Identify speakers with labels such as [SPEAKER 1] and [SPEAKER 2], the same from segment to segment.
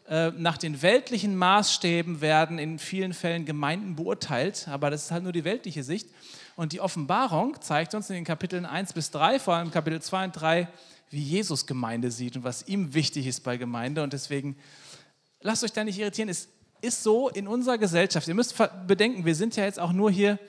[SPEAKER 1] nach den weltlichen Maßstäben werden in vielen Fällen Gemeinden beurteilt, aber das ist halt nur die weltliche Sicht. Und die Offenbarung zeigt uns in den Kapiteln 1 bis 3, vor allem Kapitel 2 und 3, wie Jesus Gemeinde sieht und was ihm wichtig ist bei Gemeinde. Und deswegen lasst euch da nicht irritieren. Es ist so in unserer Gesellschaft. Ihr müsst bedenken, wir sind ja jetzt auch nur hier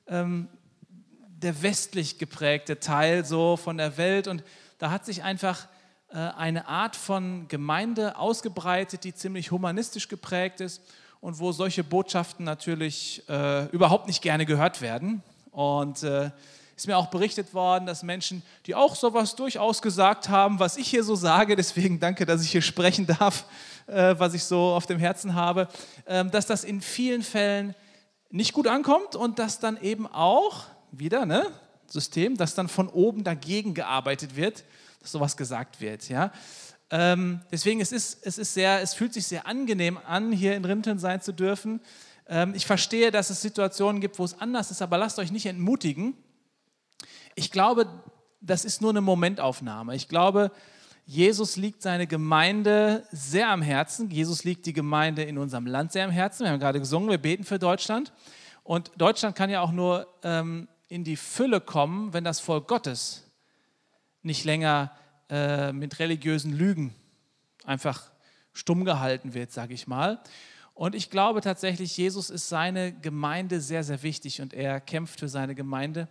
[SPEAKER 1] der westlich geprägte Teil so von der Welt. Und da hat sich einfach eine Art von Gemeinde ausgebreitet, die ziemlich humanistisch geprägt ist und wo solche Botschaften natürlich überhaupt nicht gerne gehört werden. Und ist mir auch berichtet worden, dass Menschen, die auch sowas durchaus gesagt haben, was ich hier so sage, deswegen danke, dass ich hier sprechen darf, was ich so auf dem Herzen habe, dass das in vielen Fällen nicht gut ankommt und dass dann eben auch, wieder, ne, System, dass dann von oben dagegen gearbeitet wird, dass sowas gesagt wird. Ja? Deswegen, es fühlt sich sehr angenehm an, hier in Rinteln sein zu dürfen. Ich verstehe, dass es Situationen gibt, wo es anders ist, aber lasst euch nicht entmutigen. Ich glaube, das ist nur eine Momentaufnahme. Ich glaube, Jesus liegt seine Gemeinde sehr am Herzen. Jesus liegt die Gemeinde in unserem Land sehr am Herzen. Wir haben gerade gesungen, wir beten für Deutschland. Und Deutschland kann ja auch nur in die Fülle kommen, wenn das Volk Gottes nicht länger mit religiösen Lügen einfach stumm gehalten wird, sage ich mal. Und ich glaube tatsächlich, Jesus ist seine Gemeinde sehr, sehr wichtig und er kämpft für seine Gemeinde.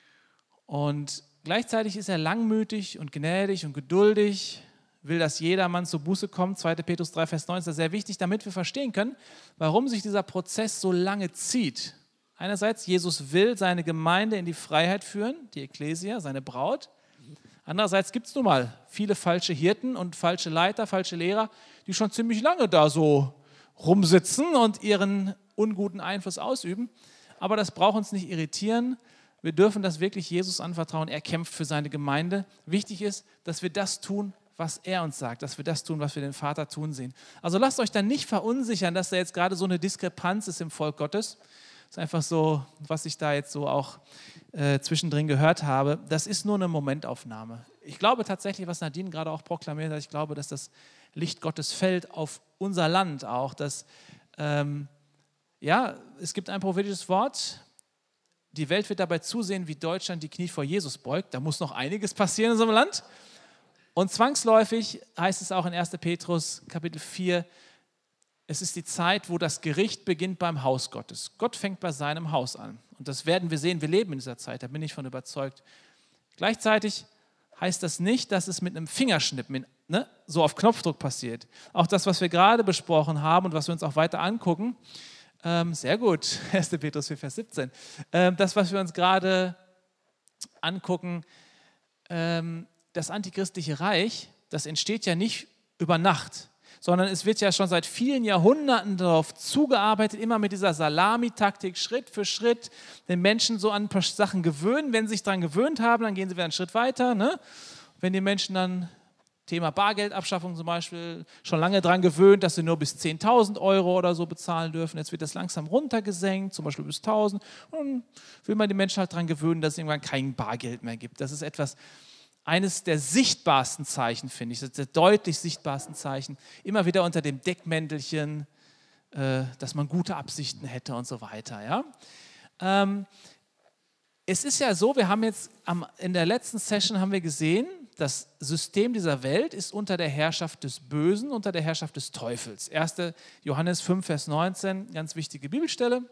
[SPEAKER 1] Und gleichzeitig ist er langmütig und gnädig und geduldig, will, dass jedermann zur Buße kommt. 2. Petrus 3, Vers 9 ist das sehr wichtig, damit wir verstehen können, warum sich dieser Prozess so lange zieht. Einerseits, Jesus will seine Gemeinde in die Freiheit führen, die Ekklesia, seine Braut. Andererseits gibt es nun mal viele falsche Hirten und falsche Leiter, falsche Lehrer, die schon ziemlich lange da so rumsitzen und ihren unguten Einfluss ausüben. Aber das braucht uns nicht irritieren. Wir dürfen das wirklich Jesus anvertrauen. Er kämpft für seine Gemeinde. Wichtig ist, dass wir das tun, was er uns sagt, dass wir das tun, was wir den Vater tun sehen. Also lasst euch dann nicht verunsichern, dass da jetzt gerade so eine Diskrepanz ist im Volk Gottes. Das ist einfach so, was ich da jetzt so auch zwischendrin gehört habe. Das ist nur eine Momentaufnahme. Ich glaube tatsächlich, was Nadine gerade auch proklamiert hat, ich glaube, dass das Licht Gottes fällt auf unser Land auch. Dass, es gibt ein prophetisches Wort, die Welt wird dabei zusehen, wie Deutschland die Knie vor Jesus beugt. Da muss noch einiges passieren in so einem Land. Und zwangsläufig heißt es auch in 1. Petrus Kapitel 4, es ist die Zeit, wo das Gericht beginnt beim Haus Gottes. Gott fängt bei seinem Haus an. Und das werden wir sehen, wir leben in dieser Zeit, da bin ich von überzeugt. Gleichzeitig heißt das nicht, dass es mit einem Fingerschnippen so auf Knopfdruck passiert. Auch das, was wir gerade besprochen haben und was wir uns auch weiter angucken, sehr gut, 1. Petrus 4, Vers 17. Das, was wir uns gerade angucken, das antichristliche Reich, das entsteht ja nicht über Nacht, sondern es wird ja schon seit vielen Jahrhunderten darauf zugearbeitet, immer mit dieser Salamitaktik, Schritt für Schritt, den Menschen so an ein paar Sachen gewöhnen. Wenn sie sich daran gewöhnt haben, dann gehen sie wieder einen Schritt weiter. Ne? Wenn die Menschen dann, Thema Bargeldabschaffung zum Beispiel, schon lange daran gewöhnt, dass sie nur bis 10.000 Euro oder so bezahlen dürfen. Jetzt wird das langsam runtergesenkt, zum Beispiel bis 1.000. Und dann will man die Menschen halt daran gewöhnen, dass es irgendwann kein Bargeld mehr gibt. Das ist eines der sichtbarsten Zeichen, finde ich, das ist der deutlich sichtbarsten Zeichen. Immer wieder unter dem Deckmäntelchen, dass man gute Absichten hätte und so weiter. Ja? Es ist ja so, wir haben jetzt in der letzten Session haben wir gesehen, das System dieser Welt ist unter der Herrschaft des Bösen, unter der Herrschaft des Teufels. 1. Johannes 5, Vers 19, ganz wichtige Bibelstelle.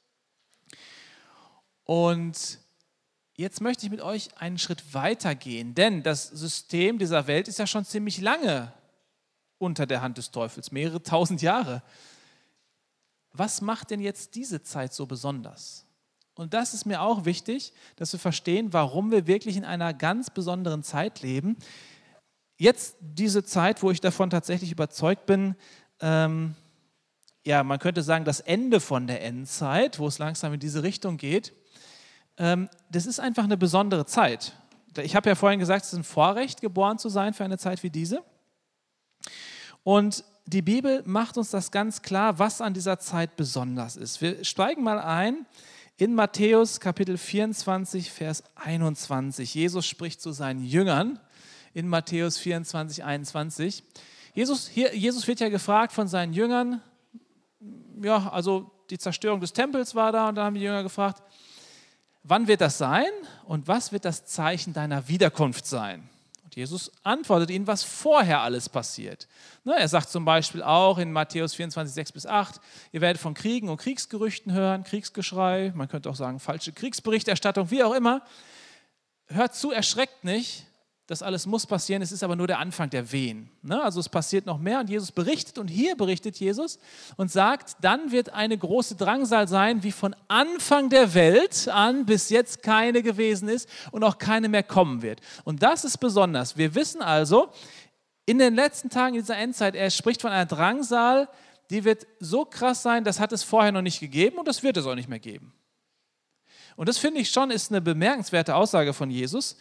[SPEAKER 1] Und jetzt möchte ich mit euch einen Schritt weiter gehen, denn das System dieser Welt ist ja schon ziemlich lange unter der Hand des Teufels, mehrere tausend Jahre. Was macht denn jetzt diese Zeit so besonders? Und das ist mir auch wichtig, dass wir verstehen, warum wir wirklich in einer ganz besonderen Zeit leben. Jetzt diese Zeit, wo ich davon tatsächlich überzeugt bin, man könnte sagen, das Ende von der Endzeit, wo es langsam in diese Richtung geht, das ist einfach eine besondere Zeit. Ich habe ja vorhin gesagt, es ist ein Vorrecht, geboren zu sein für eine Zeit wie diese. Und die Bibel macht uns das ganz klar, was an dieser Zeit besonders ist. Wir steigen mal ein in Matthäus Kapitel 24, Vers 21. Jesus spricht zu seinen Jüngern in Matthäus 24, 21. Jesus wird ja gefragt von seinen Jüngern, ja, also die Zerstörung des Tempels war da und dann haben die Jünger gefragt, wann wird das sein und was wird das Zeichen deiner Wiederkunft sein? Und Jesus antwortet ihnen, was vorher alles passiert. Er sagt zum Beispiel auch in Matthäus 24, 6-8, ihr werdet von Kriegen und Kriegsgerüchten hören, Kriegsgeschrei, man könnte auch sagen falsche Kriegsberichterstattung, wie auch immer. Hört zu, erschreckt nicht, das alles muss passieren, es ist aber nur der Anfang der Wehen. Also es passiert noch mehr und Jesus berichtet und hier berichtet Jesus und sagt, dann wird eine große Drangsal sein, wie von Anfang der Welt an bis jetzt keine gewesen ist und auch keine mehr kommen wird. Und das ist besonders. Wir wissen also, in den letzten Tagen dieser Endzeit, er spricht von einer Drangsal, die wird so krass sein, das hat es vorher noch nicht gegeben und das wird es auch nicht mehr geben. Und das finde ich schon, ist eine bemerkenswerte Aussage von Jesus.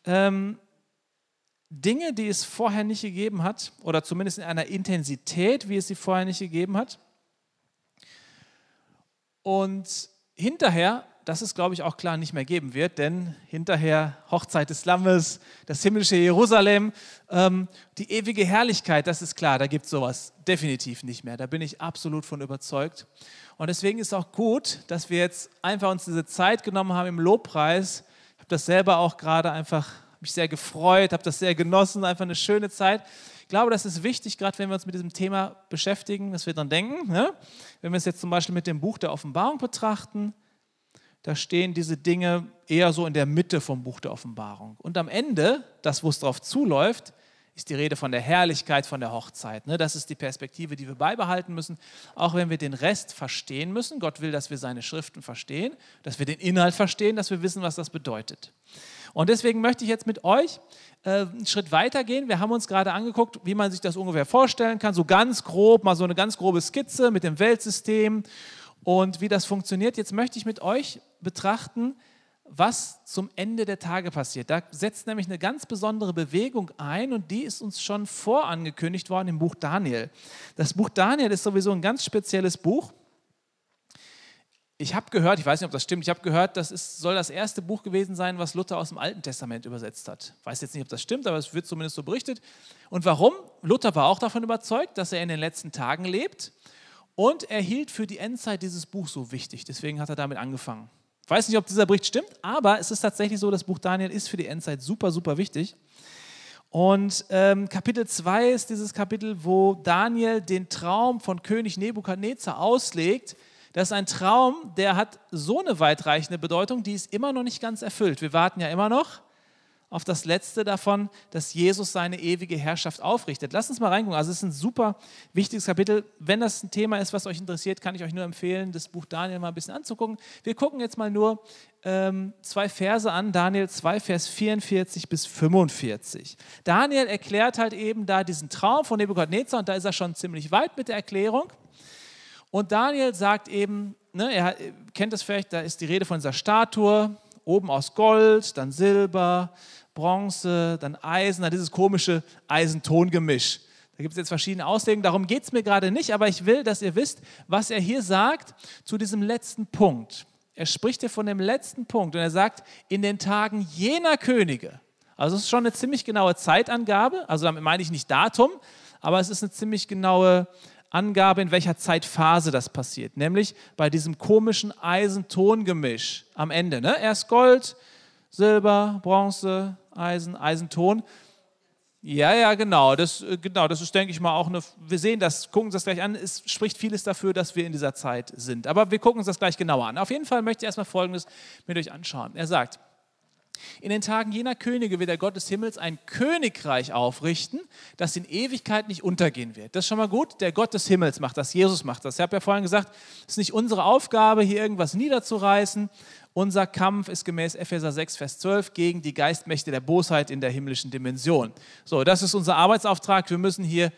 [SPEAKER 1] Dinge, die es vorher nicht gegeben hat, oder zumindest in einer Intensität, wie es sie vorher nicht gegeben hat. Und hinterher, das ist, glaube ich, auch klar, nicht mehr geben wird, denn hinterher Hochzeit des Lammes, das himmlische Jerusalem, die ewige Herrlichkeit, das ist klar, da gibt es sowas definitiv nicht mehr. Da bin ich absolut von überzeugt. Und deswegen ist es auch gut, dass wir jetzt einfach uns diese Zeit genommen haben im Lobpreis. Ich habe das selber auch gerade einfach mich sehr gefreut, habe das sehr genossen, einfach eine schöne Zeit. Ich glaube, das ist wichtig, gerade wenn wir uns mit diesem Thema beschäftigen, dass wir dann denken, ne? Wenn wir es jetzt zum Beispiel mit dem Buch der Offenbarung betrachten, da stehen diese Dinge eher so in der Mitte vom Buch der Offenbarung. Und am Ende, das, wo es drauf zuläuft, ist die Rede von der Herrlichkeit, von der Hochzeit. Ne? Das ist die Perspektive, die wir beibehalten müssen, auch wenn wir den Rest verstehen müssen. Gott will, dass wir seine Schriften verstehen, dass wir den Inhalt verstehen, dass wir wissen, was das bedeutet. Und deswegen möchte ich jetzt mit euch einen Schritt weiter gehen. Wir haben uns gerade angeguckt, wie man sich das ungefähr vorstellen kann, so ganz grob, mal so eine ganz grobe Skizze mit dem Weltsystem und wie das funktioniert. Jetzt möchte ich mit euch betrachten, was zum Ende der Tage passiert. Da setzt nämlich eine ganz besondere Bewegung ein und die ist uns schon vorangekündigt worden im Buch Daniel. Das Buch Daniel ist sowieso ein ganz spezielles Buch. Ich habe gehört, ich weiß nicht, ob das stimmt, ich habe gehört, soll das erste Buch gewesen sein, was Luther aus dem Alten Testament übersetzt hat. Ich weiß jetzt nicht, ob das stimmt, aber es wird zumindest so berichtet. Und warum? Luther war auch davon überzeugt, dass er in den letzten Tagen lebt und er hielt für die Endzeit dieses Buch so wichtig. Deswegen hat er damit angefangen. Ich weiß nicht, ob dieser Bericht stimmt, aber es ist tatsächlich so, das Buch Daniel ist für die Endzeit super, super wichtig. Und Kapitel 2 ist dieses Kapitel, wo Daniel den Traum von König Nebukadnezar auslegt. Das ist ein Traum, der hat so eine weitreichende Bedeutung, die ist immer noch nicht ganz erfüllt. Wir warten ja immer noch auf das Letzte davon, dass Jesus seine ewige Herrschaft aufrichtet. Lasst uns mal reingucken. Also es ist ein super wichtiges Kapitel. Wenn das ein Thema ist, was euch interessiert, kann ich euch nur empfehlen, das Buch Daniel mal ein bisschen anzugucken. Wir gucken jetzt mal nur 2 Verse an, Daniel 2, Vers 44 bis 45. Daniel erklärt halt eben da diesen Traum von Nebukadnezar und da ist er schon ziemlich weit mit der Erklärung. Und Daniel sagt eben, ne, er kennt das vielleicht, da ist die Rede von dieser Statue, oben aus Gold, dann Silber, Bronze, dann Eisen, dann dieses komische Eisen-Ton-Gemisch. Da gibt es jetzt verschiedene Auslegungen, darum geht es mir gerade nicht, aber ich will, dass ihr wisst, was er hier sagt zu diesem letzten Punkt. Er spricht hier von dem letzten Punkt und er sagt, in den Tagen jener Könige. Also es ist schon eine ziemlich genaue Zeitangabe, also damit meine ich nicht Datum, aber es ist eine ziemlich genaue Angabe, in welcher Zeitphase das passiert, nämlich bei diesem komischen Eisen-Ton-Gemisch am Ende. Ne? Erst Gold, Silber, Bronze, Eisen, Eisenton. Ja, genau. Das ist, denke ich mal, auch eine. Wir sehen das, gucken uns das gleich an. Es spricht vieles dafür, dass wir in dieser Zeit sind. Aber wir gucken uns das gleich genauer an. Auf jeden Fall möchte ich erstmal Folgendes mit euch anschauen. Er sagt, in den Tagen jener Könige wird der Gott des Himmels ein Königreich aufrichten, das in Ewigkeit nicht untergehen wird. Das ist schon mal gut. Der Gott des Himmels macht das, Jesus macht das. Ich habe ja vorhin gesagt, es ist nicht unsere Aufgabe, hier irgendwas niederzureißen. Unser Kampf ist gemäß Epheser 6, Vers 12 gegen die Geistmächte der Bosheit in der himmlischen Dimension. So, das ist unser Arbeitsauftrag. Wir müssen hier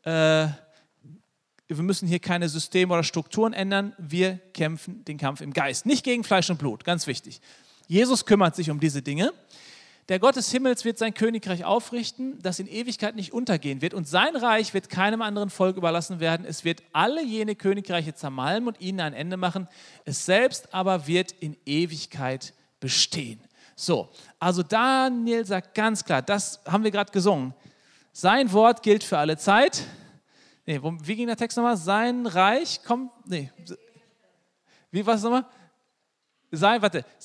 [SPEAKER 1] keine Systeme oder Strukturen ändern. Wir kämpfen den Kampf im Geist. Nicht gegen Fleisch und Blut, ganz wichtig. Jesus kümmert sich um diese Dinge. Der Gott des Himmels wird sein Königreich aufrichten, das in Ewigkeit nicht untergehen wird. Und sein Reich wird keinem anderen Volk überlassen werden. Es wird alle jene Königreiche zermalmen und ihnen ein Ende machen. Es selbst aber wird in Ewigkeit bestehen. So, also Daniel sagt ganz klar, das haben wir gerade gesungen. Sein Wort gilt für alle Zeit. Nee, wie ging der Text nochmal? Sein Reich kommt, nee, wie war es nochmal? Sein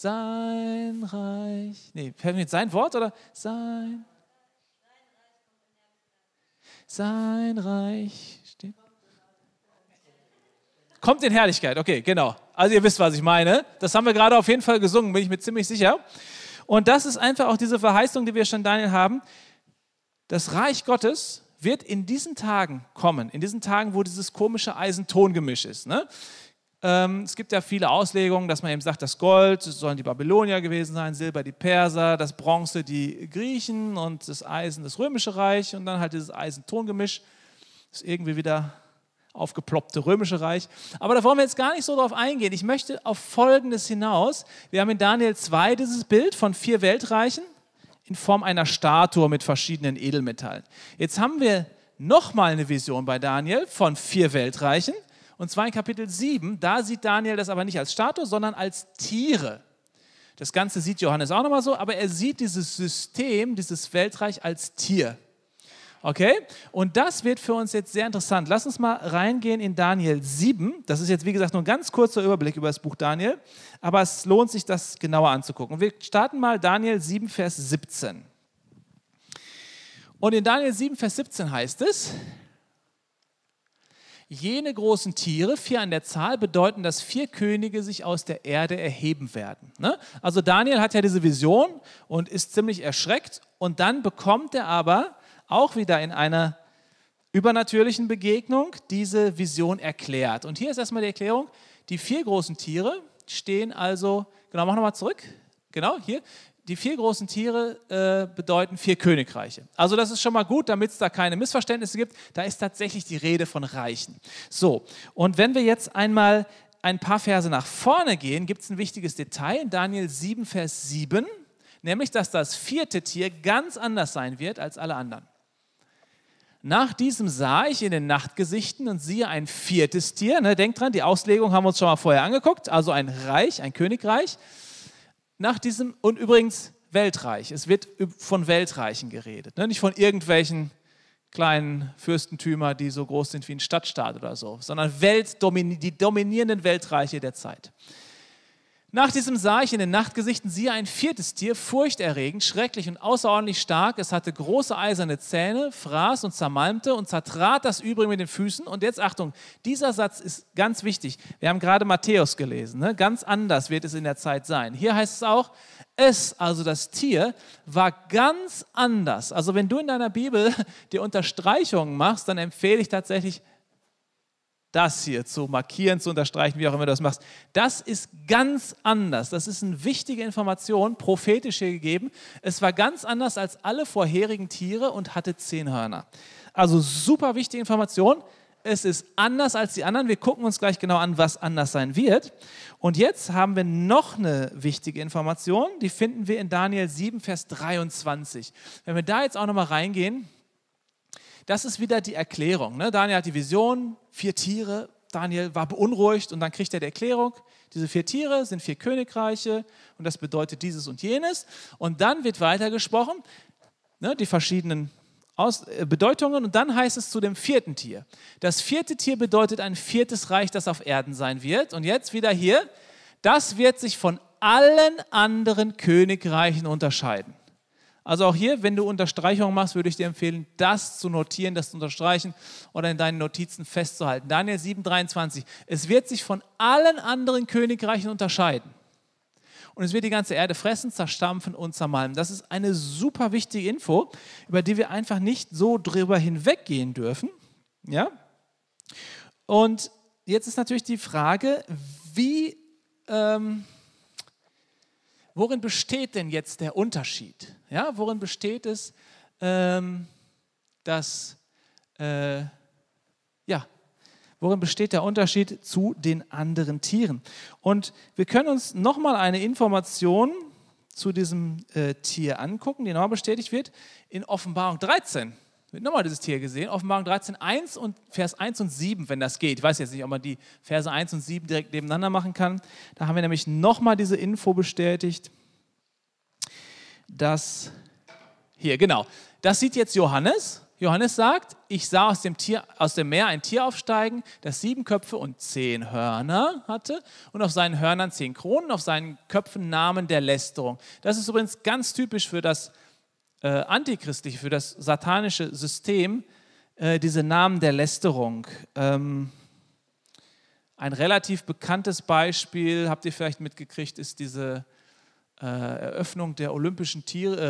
[SPEAKER 1] Reich, nee, mit sein Wort oder? Sein Reich steht. Kommt in Herrlichkeit, okay, genau. Also ihr wisst, was ich meine. Das haben wir gerade auf jeden Fall gesungen, bin ich mir ziemlich sicher. Und das ist einfach auch diese Verheißung, die wir schon Daniel haben. Das Reich Gottes wird in diesen Tagen kommen, in diesen Tagen, wo dieses komische Eisen-Ton-Gemisch ist. Ne? Es gibt ja viele Auslegungen, dass man eben sagt, das Gold das sollen die Babylonier gewesen sein, Silber die Perser, das Bronze die Griechen und das Eisen das Römische Reich und dann halt dieses Eisen-Ton-Gemisch, das irgendwie wieder aufgeploppte Römische Reich. Aber da wollen wir jetzt gar nicht so drauf eingehen. Ich möchte auf Folgendes hinaus. Wir haben in Daniel 2 dieses Bild von 4 Weltreichen in Form einer Statue mit verschiedenen Edelmetallen. Jetzt haben wir nochmal eine Vision bei Daniel von 4 Weltreichen. Und zwar in Kapitel 7, da sieht Daniel das aber nicht als Statue, sondern als Tiere. Das Ganze sieht Johannes auch nochmal so, aber er sieht dieses System, dieses Weltreich als Tier. Okay? Und das wird für uns jetzt sehr interessant. Lass uns mal reingehen in Daniel 7. Das ist jetzt, wie gesagt, nur ein ganz kurzer Überblick über das Buch Daniel, aber es lohnt sich, das genauer anzugucken. Wir starten mal Daniel 7, Vers 17. Und in Daniel 7, Vers 17 heißt es, jene großen Tiere, 4 an der Zahl, bedeuten, dass 4 Könige sich aus der Erde erheben werden. Ne? Also Daniel hat ja diese Vision und ist ziemlich erschreckt und dann bekommt er aber auch wieder in einer übernatürlichen Begegnung diese Vision erklärt. Und hier ist erstmal die Erklärung, die 4 großen Tiere stehen also, genau, mach nochmal zurück, genau, hier, die 4 großen Tiere bedeuten 4 Königreiche. Also das ist schon mal gut, damit es da keine Missverständnisse gibt. Da ist tatsächlich die Rede von Reichen. So, und wenn wir jetzt einmal ein paar Verse nach vorne gehen, gibt es ein wichtiges Detail in Daniel 7, Vers 7, nämlich, dass das 4. Tier ganz anders sein wird als alle anderen. Nach diesem sah ich in den Nachtgesichten und siehe ein 4. Tier. Ne, denkt dran, die Auslegung haben wir uns schon mal vorher angeguckt. Also ein Reich, ein Königreich. Nach diesem, und übrigens Weltreich. Es wird von Weltreichen geredet. Ne? Nicht von irgendwelchen kleinen Fürstentümer, die so groß sind wie ein Stadtstaat oder so, sondern die dominierenden Weltreiche der Zeit. Nach diesem sah ich in den Nachtgesichten, siehe ein 4. Tier, furchterregend, schrecklich und außerordentlich stark. Es hatte große eiserne Zähne, fraß und zermalmte und zertrat das Übrige mit den Füßen. Und jetzt Achtung, dieser Satz ist ganz wichtig. Wir haben gerade Matthäus gelesen, ne? Ganz anders wird es in der Zeit sein. Hier heißt es auch, also das Tier, war ganz anders. Also wenn du in deiner Bibel die Unterstreichungen machst, dann empfehle ich tatsächlich, das hier zu markieren, zu unterstreichen, wie auch immer du das machst. Das ist ganz anders. Das ist eine wichtige Information, prophetisch hier gegeben. Es war ganz anders als alle vorherigen Tiere und hatte 10 Hörner. Also super wichtige Information. Es ist anders als die anderen. Wir gucken uns gleich genau an, was anders sein wird. Und jetzt haben wir noch eine wichtige Information. Die finden wir in Daniel 7, Vers 23. Wenn wir da jetzt auch nochmal reingehen, das ist wieder die Erklärung. Ne? Daniel hat die Vision, 4 Tiere. Daniel war beunruhigt und dann kriegt er die Erklärung. Diese 4 Tiere sind 4 Königreiche und das bedeutet dieses und jenes. Und dann wird weitergesprochen, ne, die verschiedenen Bedeutungen. Und dann heißt es zu dem 4. Tier. Das 4. Tier bedeutet ein 4. Reich, das auf Erden sein wird. Und jetzt wieder hier, das wird sich von allen anderen Königreichen unterscheiden. Also auch hier, wenn du Unterstreichungen machst, würde ich dir empfehlen, das zu notieren, das zu unterstreichen oder in deinen Notizen festzuhalten. Daniel 7, 23. Es wird sich von allen anderen Königreichen unterscheiden. Und es wird die ganze Erde fressen, zerstampfen und zermalmen. Das ist eine super wichtige Info, über die wir einfach nicht so drüber hinweggehen dürfen. Ja? Und jetzt ist natürlich die Frage, worin besteht denn jetzt der Unterschied? Ja, worin besteht es, worin besteht der Unterschied zu den anderen Tieren? Und wir können uns nochmal eine Information zu diesem Tier angucken, die nochmal bestätigt wird. In Offenbarung 13 wird nochmal dieses Tier gesehen. Offenbarung 13, 1 und Vers 1 und 7, wenn das geht. Ich weiß jetzt nicht, ob man die Verse 1 und 7 direkt nebeneinander machen kann. Da haben wir nämlich nochmal diese Info bestätigt. Das hier, genau. Das sieht jetzt Johannes Johannes sagt, ich sah aus dem Meer ein Tier aufsteigen, das 7 Köpfe und 10 Hörner hatte und auf seinen Hörnern 10 Kronen, auf seinen Köpfen Namen der Lästerung. Das ist übrigens ganz typisch für das antichristliche, für das satanische System, diese Namen der Lästerung. Ein relativ bekanntes Beispiel, habt ihr vielleicht mitgekriegt, ist diese Eröffnung der Olympischen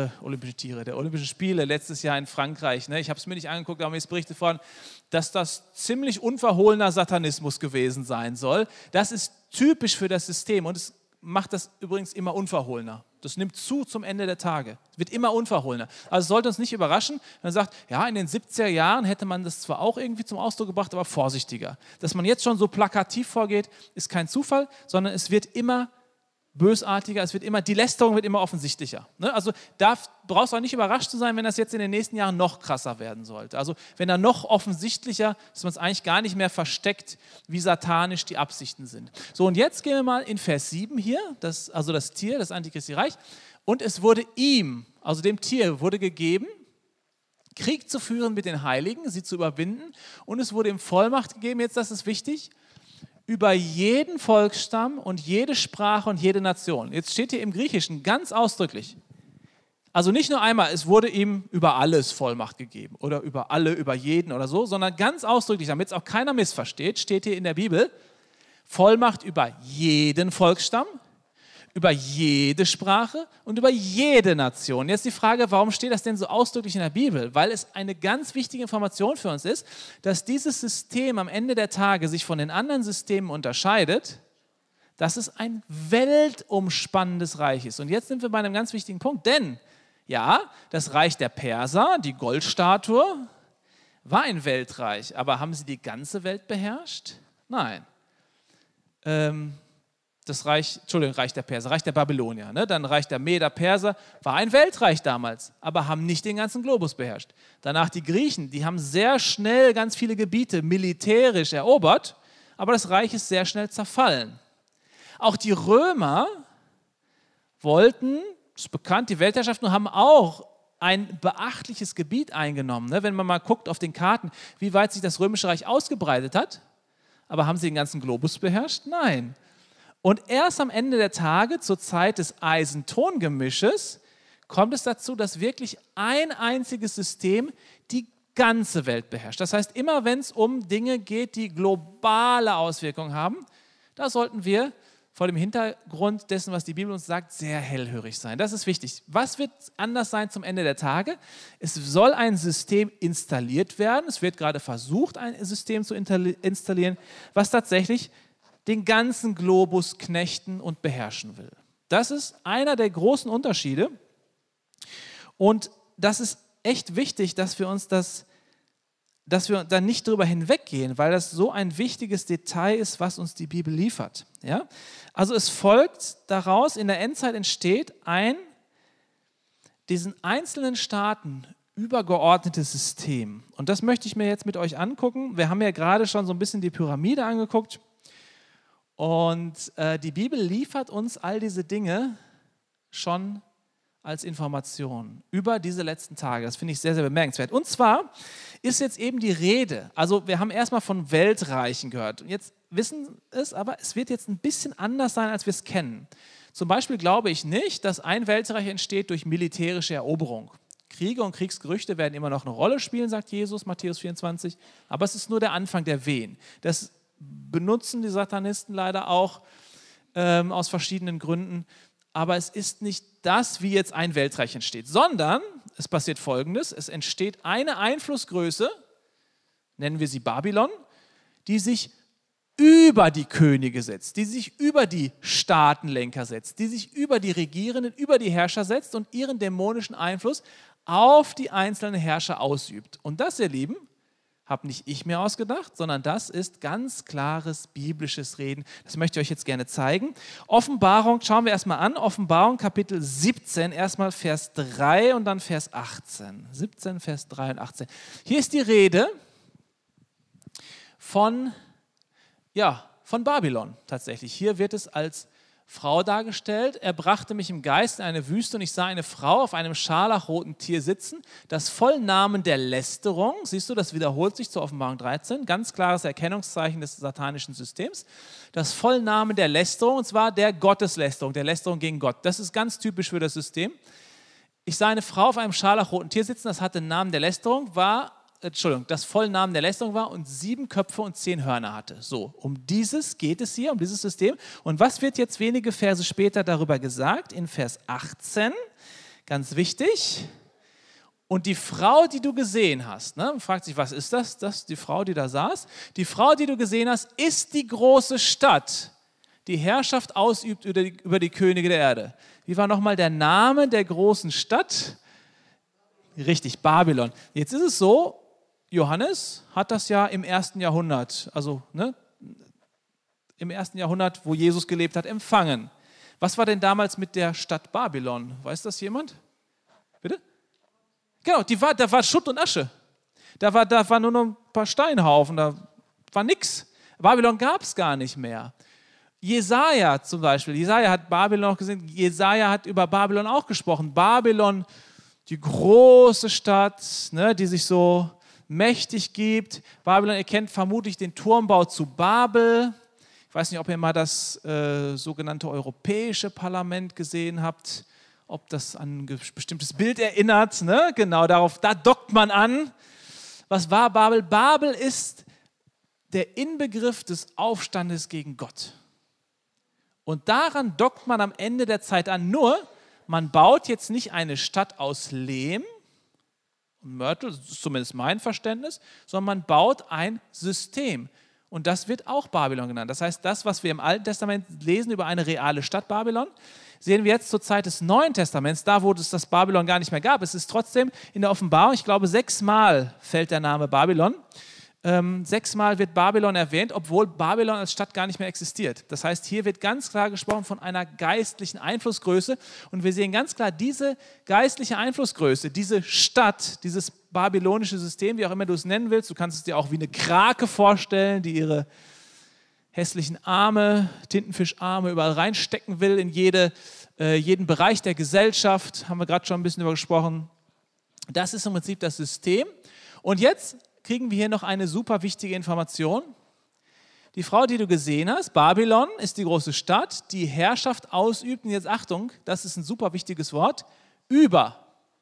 [SPEAKER 1] Spiele letztes Jahr in Frankreich. Ne? Ich habe es mir nicht angeguckt, aber mir ist berichtet worden, dass das ziemlich unverhohlener Satanismus gewesen sein soll. Das ist typisch für das System und es macht das übrigens immer unverhohlener. Das nimmt zu zum Ende der Tage. Es wird immer unverhohlener. Also es sollte uns nicht überraschen, wenn man sagt, ja, in den 70er Jahren hätte man das zwar auch irgendwie zum Ausdruck gebracht, aber vorsichtiger. Dass man jetzt schon so plakativ vorgeht, ist kein Zufall, sondern es wird immer bösartiger, die Lästerung wird immer offensichtlicher. Ne? Also da brauchst du auch nicht überrascht zu sein, wenn das jetzt in den nächsten Jahren noch krasser werden sollte. Also wenn da noch offensichtlicher, dass man es eigentlich gar nicht mehr versteckt, wie satanisch die Absichten sind. So, und jetzt gehen wir mal in Vers 7 hier, also das Tier, das Antichristische Reich. Und es wurde ihm, also dem Tier, wurde gegeben, Krieg zu führen mit den Heiligen, sie zu überwinden. Und es wurde ihm Vollmacht gegeben, jetzt das ist wichtig, über jeden Volksstamm und jede Sprache und jede Nation. Jetzt steht hier im Griechischen ganz ausdrücklich, also nicht nur einmal, es wurde ihm über alles Vollmacht gegeben oder über alle, über jeden oder so, sondern ganz ausdrücklich, damit es auch keiner missversteht, steht hier in der Bibel, Vollmacht über jeden Volksstamm, über jede Sprache und über jede Nation. Jetzt die Frage, warum steht das denn so ausdrücklich in der Bibel? Weil es eine ganz wichtige Information für uns ist, dass dieses System am Ende der Tage sich von den anderen Systemen unterscheidet, dass es ein weltumspannendes Reich ist. Und jetzt sind wir bei einem ganz wichtigen Punkt, denn ja, das Reich der Perser, die Goldstatue, war ein Weltreich, aber haben sie die ganze Welt beherrscht? Nein. Das Reich der Perser, Reich der Babylonier, ne? Dann Reich der Meder, Perser, war ein Weltreich damals, aber haben nicht den ganzen Globus beherrscht. Danach die Griechen, die haben sehr schnell ganz viele Gebiete militärisch erobert, aber das Reich ist sehr schnell zerfallen. Auch die Römer wollten, das ist bekannt, die Weltherrschaft, nur haben auch ein beachtliches Gebiet eingenommen. Ne? Wenn man mal guckt auf den Karten, wie weit sich das Römische Reich ausgebreitet hat, aber haben sie den ganzen Globus beherrscht? Nein. Und erst am Ende der Tage, zur Zeit des Eisen-Ton-Gemisches, kommt es dazu, dass wirklich ein einziges System die ganze Welt beherrscht. Das heißt, immer wenn es um Dinge geht, die globale Auswirkungen haben, da sollten wir vor dem Hintergrund dessen, was die Bibel uns sagt, sehr hellhörig sein. Das ist wichtig. Was wird anders sein zum Ende der Tage? Es soll ein System installiert werden. Es wird gerade versucht, ein System zu installieren, was tatsächlich den ganzen Globus knechten und beherrschen will. Das ist einer der großen Unterschiede. Und das ist echt wichtig, dass wir da nicht drüber hinweggehen, weil das so ein wichtiges Detail ist, was uns die Bibel liefert. Ja? Also es folgt daraus, in der Endzeit entsteht ein diesen einzelnen Staaten übergeordnetes System. Und das möchte ich mir jetzt mit euch angucken. Wir haben ja gerade schon so ein bisschen die Pyramide angeguckt. Und die Bibel liefert uns all diese Dinge schon als Information über diese letzten Tage. Das finde ich sehr, sehr bemerkenswert. Und zwar ist jetzt eben die Rede, also wir haben erstmal von Weltreichen gehört. Und jetzt wissen es, aber es wird jetzt ein bisschen anders sein, als wir es kennen. Zum Beispiel glaube ich nicht, dass ein Weltreich entsteht durch militärische Eroberung. Kriege und Kriegsgerüchte werden immer noch eine Rolle spielen, sagt Jesus, Matthäus 24. Aber es ist nur der Anfang der Wehen. Das benutzen die Satanisten leider auch aus verschiedenen Gründen. Aber es ist nicht das, wie jetzt ein Weltreich entsteht, sondern es passiert Folgendes. Es entsteht eine Einflussgröße, nennen wir sie Babylon, die sich über die Könige setzt, die sich über die Staatenlenker setzt, die sich über die Regierenden, über die Herrscher setzt und ihren dämonischen Einfluss auf die einzelnen Herrscher ausübt. Und das, ihr Lieben, habe nicht ich mir ausgedacht, sondern das ist ganz klares biblisches Reden. Das möchte ich euch jetzt gerne zeigen. Offenbarung, schauen wir erstmal an. Offenbarung Kapitel 17, erstmal Vers 3 und dann Vers 18. 17, Vers 3 und 18. Hier ist die Rede von Babylon tatsächlich. Hier wird es als Frau dargestellt. Er brachte mich im Geist in eine Wüste und ich sah eine Frau auf einem scharlachroten Tier sitzen, das Vollnamen der Lästerung, siehst du, das wiederholt sich zur Offenbarung 13, ganz klares Erkennungszeichen des satanischen Systems, das Vollnamen der Lästerung, und zwar der Gotteslästerung, der Lästerung gegen Gott. Das ist ganz typisch für das System. Ich sah eine Frau auf einem scharlachroten Tier sitzen, das hatte den Namen der Lästerung, das Vollnamen der Lästerung war und 7 Köpfe und 10 Hörner hatte. So, um dieses geht es hier, um dieses System. Und was wird jetzt wenige Verse später darüber gesagt? In Vers 18, ganz wichtig. Und die Frau, die du gesehen hast, man fragt sich, was ist das? Das ist die Frau, die da saß. Die Frau, die du gesehen hast, ist die große Stadt, die Herrschaft ausübt über die Könige der Erde. Wie war nochmal der Name der großen Stadt? Richtig, Babylon. Jetzt ist es so, Johannes hat das ja im 1. Jahrhundert, also im 1. Jahrhundert, wo Jesus gelebt hat, empfangen. Was war denn damals mit der Stadt Babylon? Weiß das jemand? Bitte? Genau, da war Schutt und Asche. Da war nur noch ein paar Steinhaufen, da war nichts. Babylon gab es gar nicht mehr. Jesaja zum Beispiel, Jesaja hat Babylon auch gesehen, Jesaja hat über Babylon auch gesprochen. Babylon, die große Stadt, die sich so mächtig gibt. Babylon erkennt vermutlich den Turmbau zu Babel. Ich weiß nicht, ob ihr mal das sogenannte Europäische Parlament gesehen habt, ob das an ein bestimmtes Bild erinnert. Genau, da dockt man an. Was war Babel? Babel ist der Inbegriff des Aufstandes gegen Gott. Und daran dockt man am Ende der Zeit an. Nur, man baut jetzt nicht eine Stadt aus Lehm und Mörtel, das ist zumindest mein Verständnis, sondern man baut ein System. Und das wird auch Babylon genannt. Das heißt, das, was wir im Alten Testament lesen über eine reale Stadt Babylon, sehen wir jetzt zur Zeit des Neuen Testaments, da wo es das Babylon gar nicht mehr gab. Es ist trotzdem in der Offenbarung, ich glaube 6-mal fällt der Name Babylon. 6-mal wird Babylon erwähnt, obwohl Babylon als Stadt gar nicht mehr existiert. Das heißt, hier wird ganz klar gesprochen von einer geistlichen Einflussgröße und wir sehen ganz klar, diese geistliche Einflussgröße, diese Stadt, dieses babylonische System, wie auch immer du es nennen willst, du kannst es dir auch wie eine Krake vorstellen, die ihre hässlichen Arme, Tintenfischarme überall reinstecken will in jeden Bereich der Gesellschaft, haben wir gerade schon ein bisschen darüber gesprochen. Das ist im Prinzip das System. Und jetzt kriegen wir hier noch eine super wichtige Information. Die Frau, die du gesehen hast, Babylon, ist die große Stadt, die Herrschaft ausübt, und jetzt Achtung, das ist ein super wichtiges Wort, über